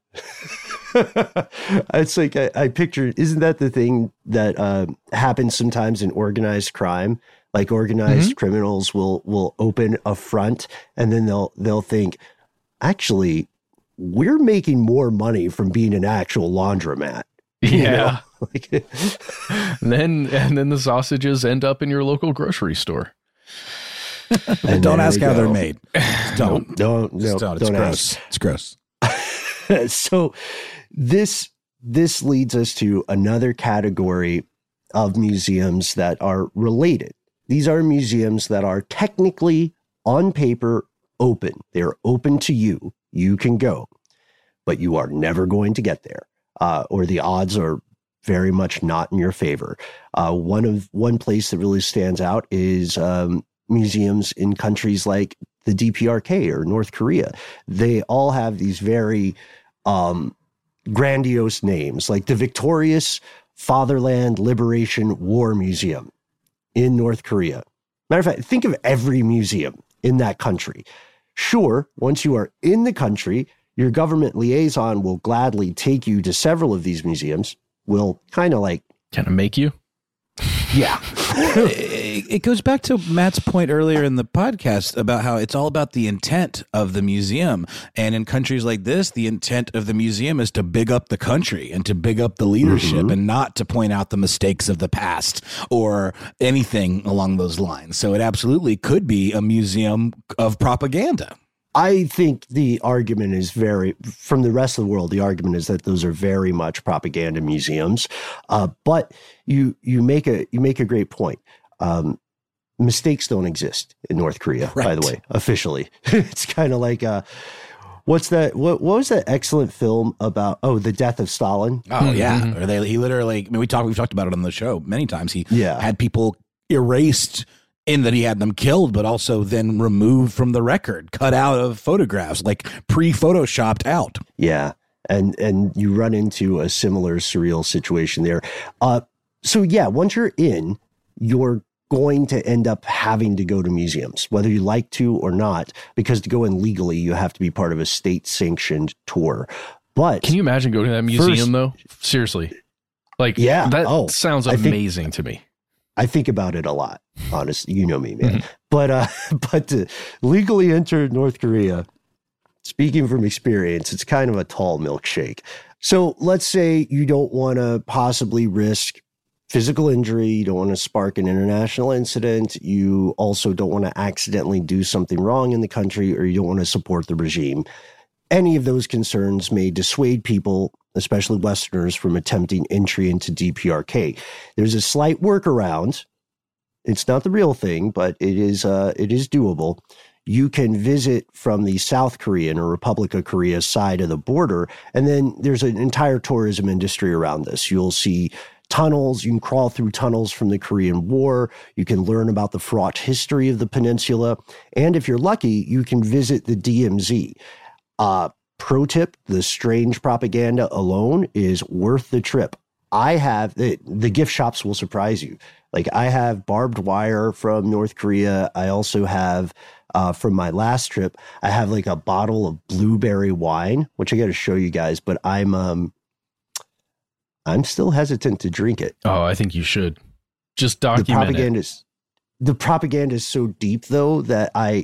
it's like I, I picture, isn't that the thing that uh, happens sometimes in organized crime? Like organized mm-hmm. criminals will will open a front, and then they'll they'll think, actually, we're making more money from being an actual laundromat. Yeah. Like, and then and then the sausages end up in your local grocery store. And don't ask how go. they're made. Don't. Don't. No, don't. don't It's ask. gross. It's gross. So this this leads us to another category of museums that are related. These are museums that are technically, on paper, open. They're open to you. You can go, but you are never going to get there, uh, or the odds are very much not in your favor. Uh, one of one place that really stands out is um, museums in countries like the D P R K or North Korea. They all have these very um, grandiose names, like the Victorious Fatherland Liberation War Museum in North Korea. Matter of fact, think of every museum in that country. Sure, once you are in the country, your government liaison will gladly take you to several of these museums. Will kind of like kind of make you. Yeah. It goes back to Matt's point earlier in the podcast about how it's all about the intent of the museum. And in countries like this, the intent of the museum is to big up the country and to big up the leadership mm-hmm. and not to point out the mistakes of the past or anything along those lines. So it absolutely could be a museum of propaganda. I think the argument is very, from the rest of the world, the argument is that those are very much propaganda museums. Uh, but you you make a you make a great point. Um, mistakes don't exist in North Korea, right. by the way, officially. It's kind of like, uh, what's that? What, what was that excellent film about? Oh, the death of Stalin. Oh mm-hmm. yeah, or they, he literally. I mean, we talked we've talked about it on the show many times. He yeah. had people erased. In that he had them killed, but also then removed from the record, cut out of photographs, like pre-photoshopped out. Yeah, and and you run into a similar surreal situation there. Uh, so yeah, once you're in, you're going to end up having to go to museums, whether you like to or not, because to go in legally, you have to be part of a state-sanctioned tour. But can you imagine going to that museum first, though? Seriously, like yeah, that oh, sounds amazing think, to me. I think about it a lot, honestly. You know me, man. Mm-hmm. But uh, but to legally enter North Korea, speaking from experience, it's kind of a tall milkshake. So let's say you don't want to possibly risk physical injury. You don't want to spark an international incident. You also don't want to accidentally do something wrong in the country, or you don't want to support the regime. Any of those concerns may dissuade people, especially Westerners, from attempting entry into D P R K. There's a slight workaround. It's not the real thing, but it is uh, it is doable. You can visit from the South Korean or Republic of Korea side of the border, and then there's an entire tourism industry around this. You'll see tunnels. You can crawl through tunnels from the Korean War. You can learn about the fraught history of the peninsula. And if you're lucky, you can visit the D M Z. Uh, pro tip, the strange propaganda alone is worth the trip. I have, the, the gift shops will surprise you. Like I have barbed wire from North Korea. I also have, uh, from my last trip, I have like a bottle of blueberry wine, which I got to show you guys, but I'm, um, I'm still hesitant to drink it. Oh, I think you should. Just document the propaganda it. Is, the propaganda is so deep though that I...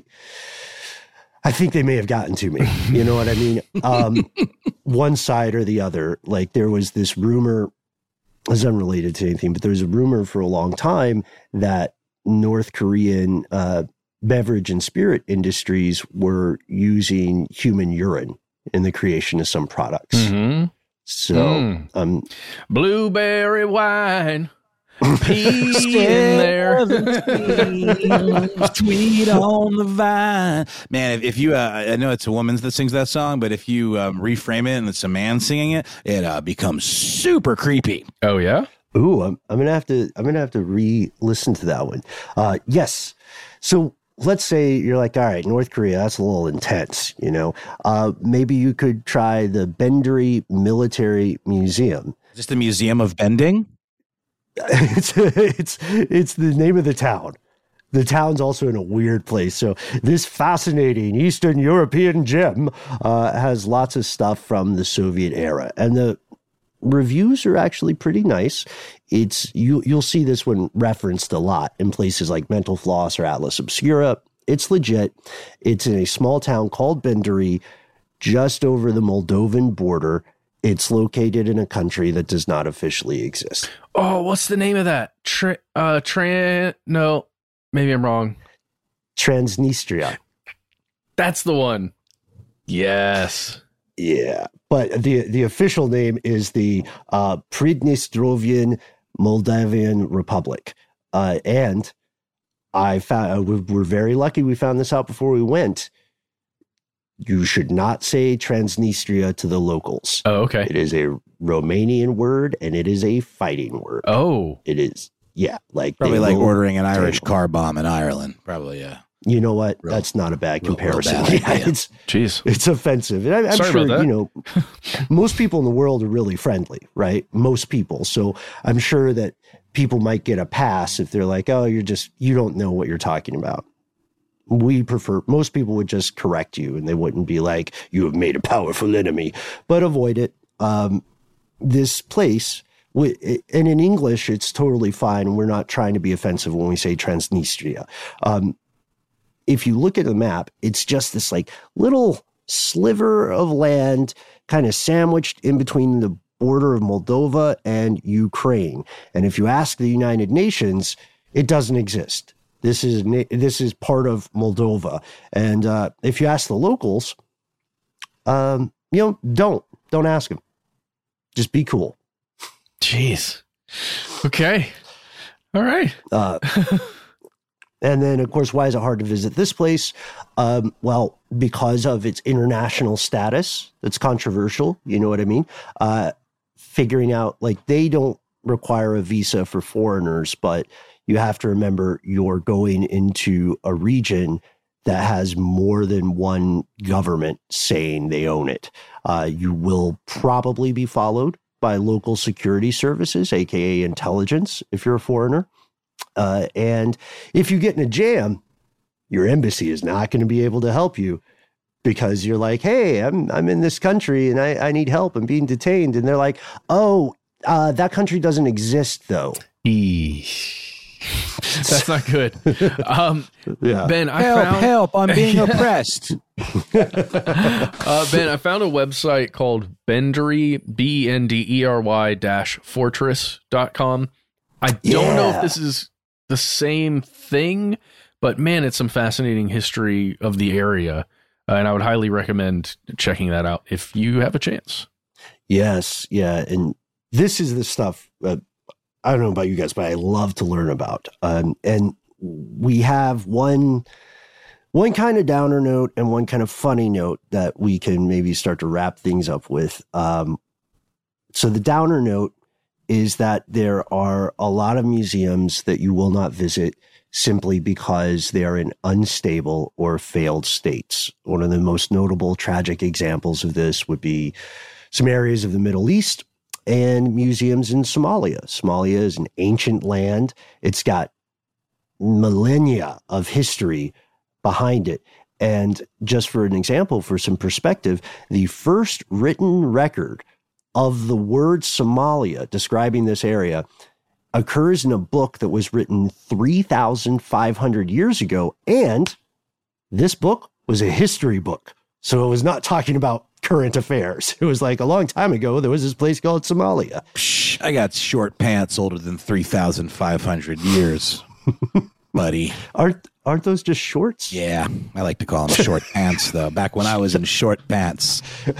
I think they may have gotten to me. You know what I mean? Um, one side or the other. Like there was this rumor, it's unrelated to anything, but there was a rumor for a long time that North Korean uh, beverage and spirit industries were using human urine in the creation of some products. Mm-hmm. So, mm. um, blueberry wine. Peas in there, tweet on the vine. Man, if, if you, uh, I know it's a woman that sings that song, but if you um, reframe it and it's a man singing it, it uh, becomes super creepy. Oh yeah. Ooh, I'm, I'm gonna have to, I'm gonna have to re-listen to that one. Uh, yes. So let's say you're like, all right, North Korea, that's a little intense. You know, uh, maybe you could try the Bendery Military Museum. Is this the Museum of Bending? It's it's it's the name of the town. The town's also in a weird place. So this fascinating Eastern European gem uh, has lots of stuff from the Soviet era, and the reviews are actually pretty nice. It's you you'll see this one referenced a lot in places like Mental Floss or Atlas Obscura. It's legit. It's in a small town called Bendery, just over the Moldovan border. It's located in a country that does not officially exist. Oh, what's the name of that? Tra- uh, Tran? No, maybe I'm wrong. Transnistria. That's the one. Yes. Yeah, but the the official name is the uh, Pridnestrovyan Moldavian Republic, uh, and I found uh, we we're very lucky we found this out before we went. You should not say Transnistria to the locals. Oh, okay. It is a Romanian word, and it is a fighting word. Oh. It is, yeah. like Probably like ordering an Irish car bomb in Ireland. Probably, yeah. You know what? Real, That's not a bad real, comparison. real bad, yeah, it's, Jeez. It's offensive. And I, I'm Sorry sure, about that. you know, most people in the world are really friendly, right? Most people. So I'm sure that people might get a pass if they're like, oh, you're just, you don't know what you're talking about. we prefer, most people would just correct you and they wouldn't be like, you have made a powerful enemy, but avoid it. Um, this place, and in English, it's totally fine. We're not trying to be offensive when we say Transnistria. Um, if you look at the map, it's just this like little sliver of land kind of sandwiched in between the border of Moldova and Ukraine. And if you ask the United Nations, it doesn't exist. This is this is part of Moldova. And uh, if you ask the locals, um, you know, don't don't ask them. Just be cool. Jeez. Okay. All right. Uh, and then, of course, why is it hard to visit this place? Um, well, because of its international status. It's controversial. You know what I mean? Uh, figuring out, like, they don't require a visa for foreigners, but you have to remember you're going into a region that has more than one government saying they own it. Uh, you will probably be followed by local security services, A K A intelligence, if you're a foreigner. Uh, and if you get in a jam, your embassy is not going to be able to help you because you're like, hey, I'm I'm in this country and I, I need help. I'm being detained. And they're like, oh, uh, that country doesn't exist, though. Eesh. That's not good. Um, yeah. Ben, I help, found, help, I'm being oppressed. uh, Ben, I found a website called Bendery, B E N D E R Y dash fortress dot com. I don't yeah. know if this is the same thing, but man, it's some fascinating history of the area. Uh, and I would highly recommend checking that out if you have a chance. Yes. Yeah. And this is the stuff uh, I don't know about you guys, but I love to learn about. Um, and we have one, one kind of downer note and one kind of funny note that we can maybe start to wrap things up with. Um, so the downer note is that there are a lot of museums that you will not visit simply because they are in unstable or failed states. One of the most notable tragic examples of this would be some areas of the Middle East and museums in Somalia. Somalia is an ancient land. It's got millennia of history behind it. And just for an example, for some perspective, the first written record of the word Somalia describing this area occurs in a book that was written three thousand five hundred years ago. And this book was a history book. So it was not talking about current affairs. It was like a long time ago, there was this place called Somalia. Psh, I got short pants older than three thousand five hundred years, buddy. Aren't, aren't those just shorts? Yeah, I like to call them short pants, though. Back when I was in short pants.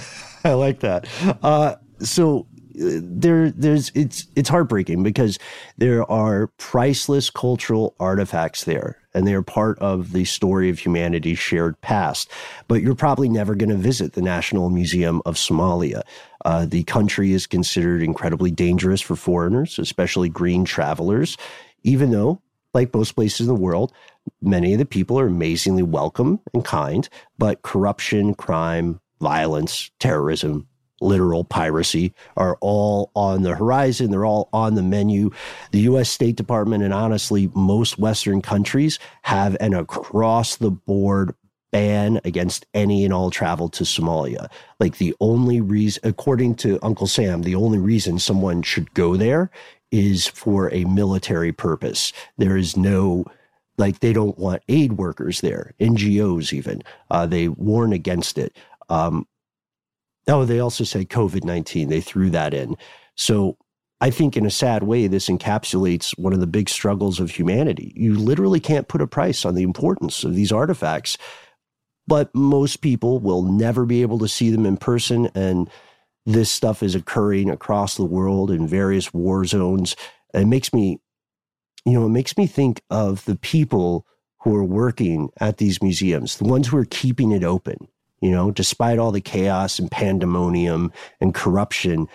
I like that. Uh, so uh, there, there's it's it's heartbreaking because there are priceless cultural artifacts there, and they are part of the story of humanity's shared past. But you're probably never going to visit the National Museum of Somalia. Uh, the country is considered incredibly dangerous for foreigners, especially green travelers, even though, like most places in the world, many of the people are amazingly welcome and kind, but corruption, crime, violence, terrorism, literal piracy are all on the horizon. They're all on the menu. The U S State Department and honestly, most Western countries have an across-the-board ban against any and all travel to Somalia. Like the only reason, according to Uncle Sam, the only reason someone should go there is for a military purpose. There is no, like they don't want aid workers there, N G Os even. Uh, they warn against it. Um, Oh, they also say COVID nineteen. They threw that in. So I think in a sad way, this encapsulates one of the big struggles of humanity. You literally can't put a price on the importance of these artifacts, but most people will never be able to see them in person. And this stuff is occurring across the world in various war zones. And it makes me, you know, it makes me think of the people who are working at these museums, the ones who are keeping it open. You know, despite all the chaos and pandemonium and corruption,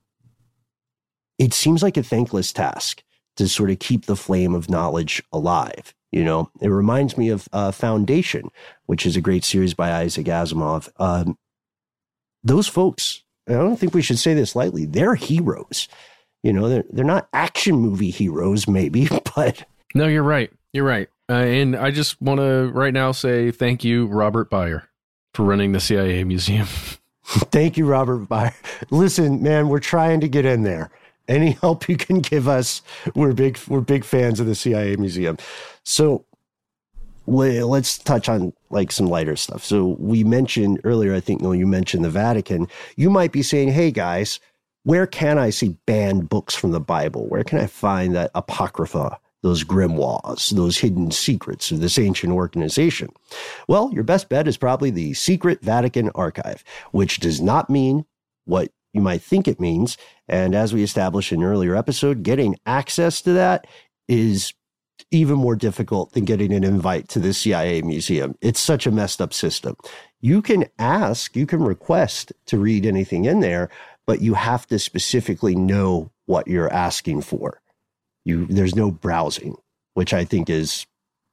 it seems like a thankless task to sort of keep the flame of knowledge alive. You know, it reminds me of uh, Foundation, which is a great series by Isaac Asimov. Um, those folks, I don't think we should say this lightly, they're heroes. You know, they're, they're not action movie heroes, maybe, but... No, you're right. You're right. Uh, and I just want to right now say thank you, Robert Byer, for running the C I A museum. Thank you, Robert Byer. Listen, man, we're trying to get in there. Any help you can give us, we're big, we're big fans of the C I A museum. So let's touch on like some lighter stuff. So we mentioned earlier, I think, no, you mentioned the Vatican. You might be saying, hey guys, where can I see banned books from the Bible? Where can I find that Apocrypha, those grimoires, those hidden secrets of this ancient organization? Well, your best bet is probably the Secret Vatican Archive, which does not mean what you might think it means. And as we established in an earlier episode, getting access to that is even more difficult than getting an invite to the C I A museum. It's such a messed up system. You can ask, you can request to read anything in there, but you have to specifically know what you're asking for. You, there's no browsing, which I think is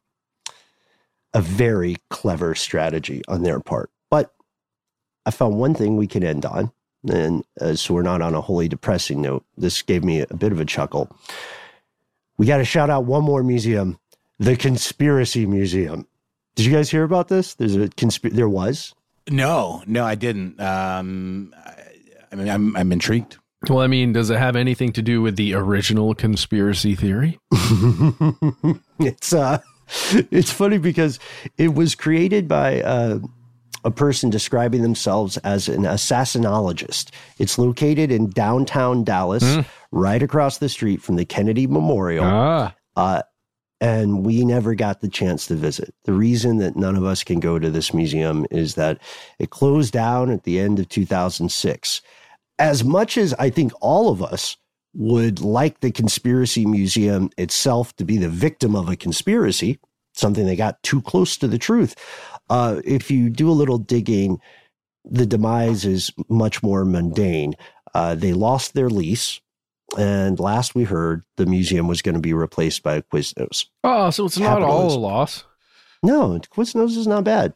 a very clever strategy on their part. But I found one thing we can end on, and uh, so we're not on a wholly depressing note. This gave me a bit of a chuckle. We got to shout out one more museum, the Conspiracy Museum. Did you guys hear about this? There's a conspiracy. There was? No, no, I didn't. Um, I, I mean, I'm I'm intrigued. Well, I mean, does it have anything to do with the original conspiracy theory? it's uh, it's funny because it was created by uh, a person describing themselves as an assassinologist. It's located in downtown Dallas, mm. right across the street from the Kennedy Memorial. Ah. Uh, and we never got the chance to visit. The reason that none of us can go to this museum is that it closed down at the end of two thousand six. As much as I think all of us would like the Conspiracy Museum itself to be the victim of a conspiracy, something that got too close to the truth, uh, if you do a little digging, the demise is much more mundane. Uh, they lost their lease, and last we heard, the museum was going to be replaced by Quiznos. Oh, so it's not all a loss? No, Quiznos is not bad.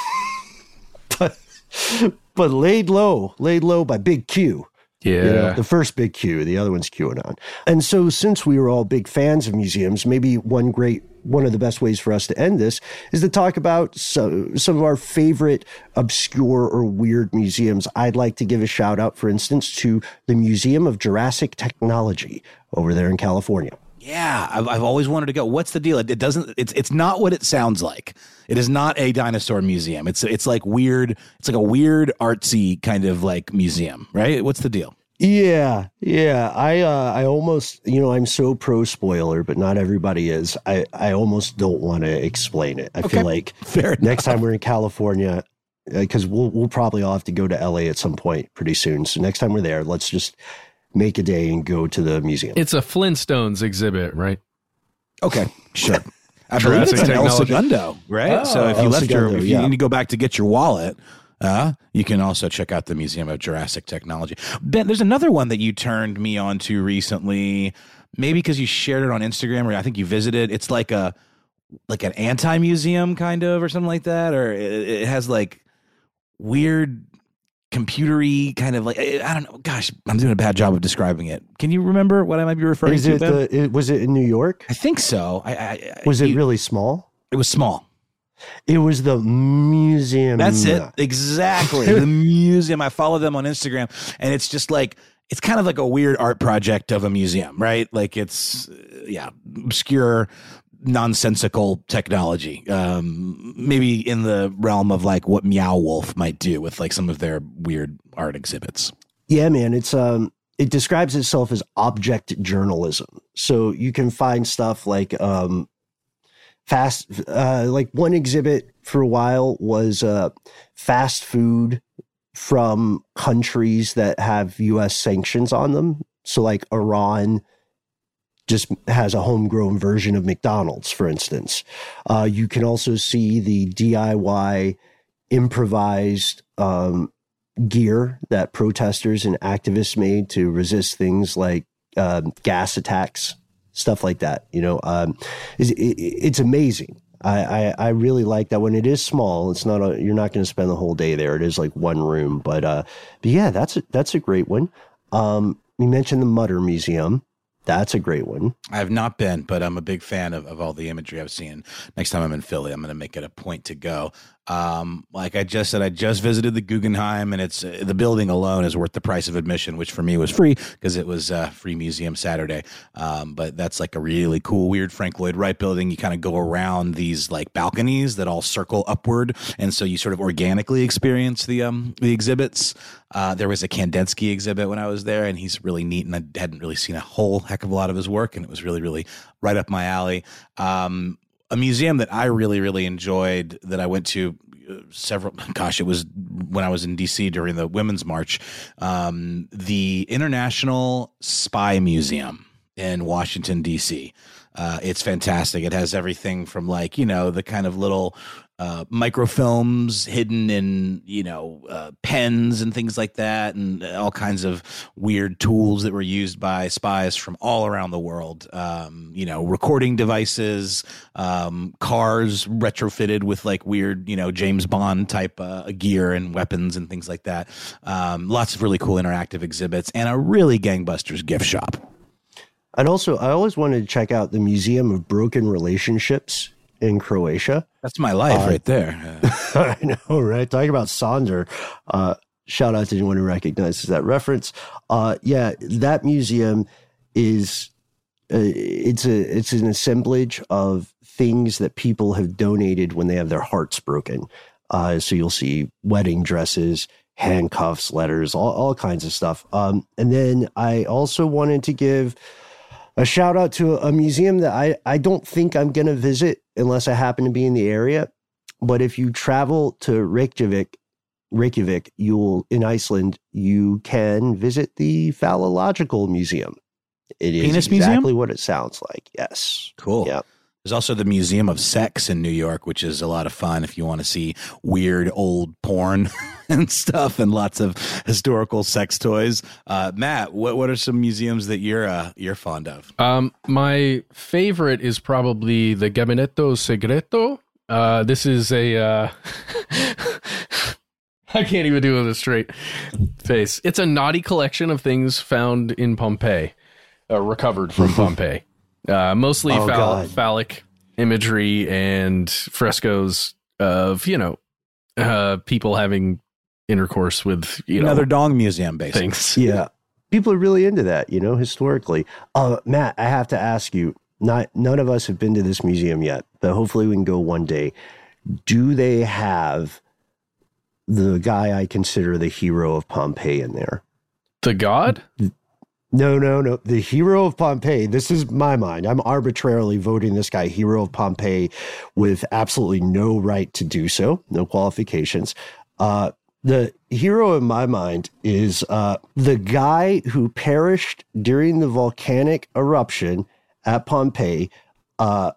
but... But laid low, laid low by Big Q. Yeah. You know, the first Big Q, the other one's QAnon. And so since we were all big fans of museums, maybe one great, one of the best ways for us to end this is to talk about so, some of our favorite obscure or weird museums. I'd like to give a shout out, for instance, to the Museum of Jurassic Technology over there in California. Yeah, I've, I've always wanted to go. What's the deal? It, it doesn't. It's it's not what it sounds like. It is not a dinosaur museum. It's it's like weird. It's like a weird artsy kind of like museum, right? What's the deal? Yeah, yeah. I uh, I almost, you know, I'm so pro spoiler, but not everybody is. I I almost don't want to explain it. I okay. feel like Fair next enough. time we're in California, because uh, we'll we'll probably all have to go to L A at some point pretty soon. So next time we're there, let's just make a day and go to the museum. It's a Flintstones exhibit, right? Okay, sure. I believe it's an El Segundo, right? Oh, so if you El left Segundo, your, if you yeah. need to go back to get your wallet, uh, you can also check out the Museum of Jurassic Technology. Ben, there's another one that you turned me on to recently, maybe because you shared it on Instagram, or I think you visited. It's like a like an anti-museum kind of, or something like that, or it, it has like weird computery kind of like, I don't know. Gosh, I'm doing a bad job of describing it. Can you remember what I might be referring Is to? it the, it, was it in New York? I think so. I, I, was it you, really small? It was small. It was the museum. That's it. Exactly. The museum. I follow them on Instagram, and it's just like, it's kind of like a weird art project of a museum, right? Like it's, yeah, obscure, nonsensical technology. Um, maybe in the realm of like what Meow Wolf might do with like some of their weird art exhibits. Yeah, man. It's, um, it describes itself as object journalism. So you can find stuff like, um, fast, uh, like one exhibit for a while was, uh, fast food from countries that have U S sanctions on them. So like Iran just has a homegrown version of McDonald's, for instance. Uh, you can also see the D I Y improvised um, gear that protesters and activists made to resist things like uh, gas attacks, stuff like that. You know, um, it's, it, it's amazing. I, I, I really like that when it is small. It's not a, you're not going to spend the whole day there. It is like one room, but, uh, but yeah, that's a, that's a great one. Um, we mentioned the Mutter Museum. That's a great one. I have not been, but I'm a big fan of, of all the imagery I've seen. Next time I'm in Philly, I'm going to make it a point to go. Um, like I just said, I just visited the Guggenheim, and it's uh, the building alone is worth the price of admission, which for me was free because it was uh, free museum Saturday. Um, but that's like a really cool, weird Frank Lloyd Wright building. You kind of go around these like balconies that all circle upward, and so you sort of organically experience the um the exhibits. Uh, there was a Kandinsky exhibit when I was there, and he's really neat, and I hadn't really seen a whole heck of a lot of his work, and it was really, really right up my alley. Um, a museum that I really, really enjoyed that I went to several, gosh, it was when I was in D C during the Women's March, um, the International Spy Museum in Washington, D C. Uh, it's fantastic. It has everything from like, you know, the kind of little uh, microfilms hidden in, you know, uh, pens and things like that, and all kinds of weird tools that were used by spies from all around the world. Um, you know, recording devices, um, cars retrofitted with like weird, you know, James Bond type uh, gear and weapons and things like that. Um, lots of really cool interactive exhibits and a really gangbusters gift shop. And also, I always wanted to check out the Museum of Broken Relationships in Croatia. That's my life uh, right there. I know, right? Talking about Sonder. Uh, shout out to anyone who recognizes that reference. Uh, yeah, that museum is uh, it's a it's an assemblage of things that people have donated when they have their hearts broken. Uh, so you'll see wedding dresses, handcuffs, letters, all, all kinds of stuff. Um, and then I also wanted to give a shout out to a museum that I, I don't think I'm going to visit unless I happen to be in the area. But if you travel to Reykjavik, Reykjavik, you'll in Iceland, you can visit the Phallological Museum. It is Penis exactly Museum? what it sounds like. Yes. Cool. Yeah. There's also the Museum of Sex in New York, which is a lot of fun if you want to see weird old porn and stuff and lots of historical sex toys. Uh, Matt, what what are some museums that you're uh, you're fond of? Um, my favorite is probably the Gabinetto Segreto. Uh, this is a uh, I can't even do it with a straight face. It's a naughty collection of things found in Pompeii, uh, recovered from Pompeii. Uh, mostly oh, phall- phallic imagery and frescoes of, you know, uh, people having intercourse with, you know, another dong museum, basically. Things. Yeah. People are really into that, you know, historically. Uh, Matt, I have to ask you, not none of us have been to this museum yet, but hopefully we can go one day. Do they have the guy I consider the hero of Pompeii in there? The god? No, no, no. The hero of Pompeii. This is my mind. I'm arbitrarily voting this guy hero of Pompeii with absolutely no right to do so, no qualifications. Uh, the hero in my mind is uh, the guy who perished during the volcanic eruption at Pompeii. Uh,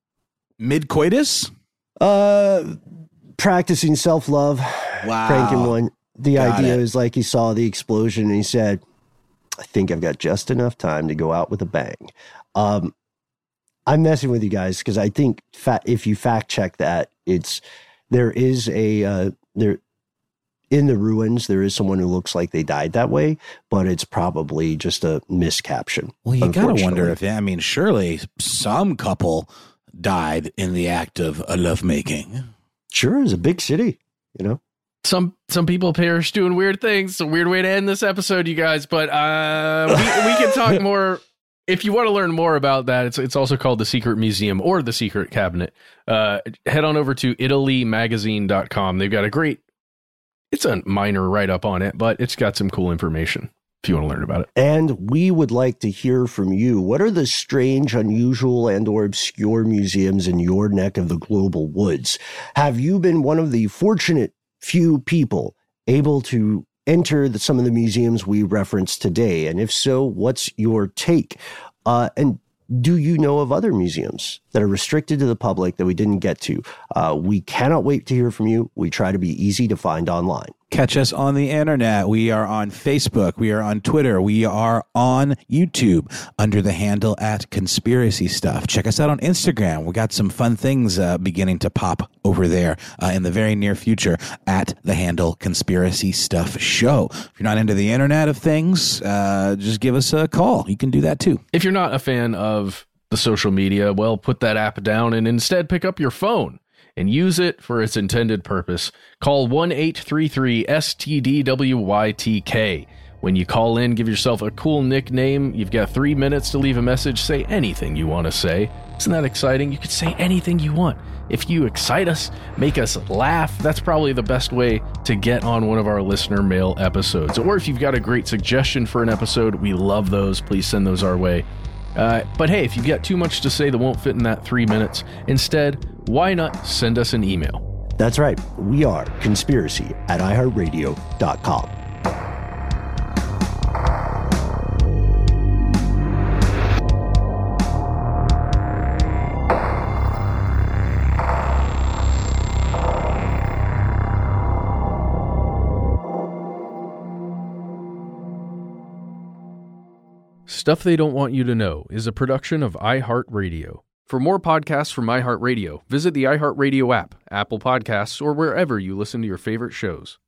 Mid-coitus? Uh, practicing self-love. Wow. Cranking one. The Got idea it. is like he saw the explosion and he said, I think I've got just enough time to go out with a bang. Um, I'm messing with you guys because I think fa- if you fact check that, it's there is a uh, there in the ruins there is someone who looks like they died that way, but it's probably just a miscaption. Well, you gotta wonder unfortunately. if I mean, surely some couple died in the act of a lovemaking. Sure, it's a big city, you know. Some some people perish doing weird things. It's a weird way to end this episode, you guys. But uh, we, we can talk more. If you want to learn more about that, it's it's also called the Secret Museum or the Secret Cabinet. Uh, head on over to italy magazine dot com. They've got a great, it's a minor write-up on it, but it's got some cool information if you want to learn about it. And we would like to hear from you. What are the strange, unusual, and or obscure museums in your neck of the global woods? Have you been one of the fortunate few people able to enter the, some of the museums we referenced today? And if so, what's your take? Uh, and do you know of other museums that are restricted to the public that we didn't get to? Uh, we cannot wait to hear from you. We try to be easy to find online. catch us on the internet. We are on Facebook. We are on Twitter. We are on YouTube under the handle at Conspiracy Stuff. Check us out on Instagram. We got some fun things uh, beginning to pop over there uh, in the very near future at the handle Conspiracy Stuff Show. If you're not into the internet of things, uh, just give us a call. You can do that too. If you're not a fan of the social media, well, put that app down and instead pick up your phone and use it for its intended purpose. Call one eight three three S T D W Y T K. When you call in, give yourself a cool nickname. You've got three minutes to leave a message. Say anything you want to say. Isn't that exciting? You can say anything you want. If you excite us, make us laugh, that's probably the best way to get on one of our listener mail episodes. Or if you've got a great suggestion for an episode, we love those. Please send those our way. Uh, but hey, if you've got too much to say that won't fit in that three minutes, instead, why not send us an email? That's right. We are conspiracy at i heart radio dot com. Stuff They Don't Want You to Know is a production of iHeartRadio. For more podcasts from iHeartRadio, visit the iHeartRadio app, Apple Podcasts, or wherever you listen to your favorite shows.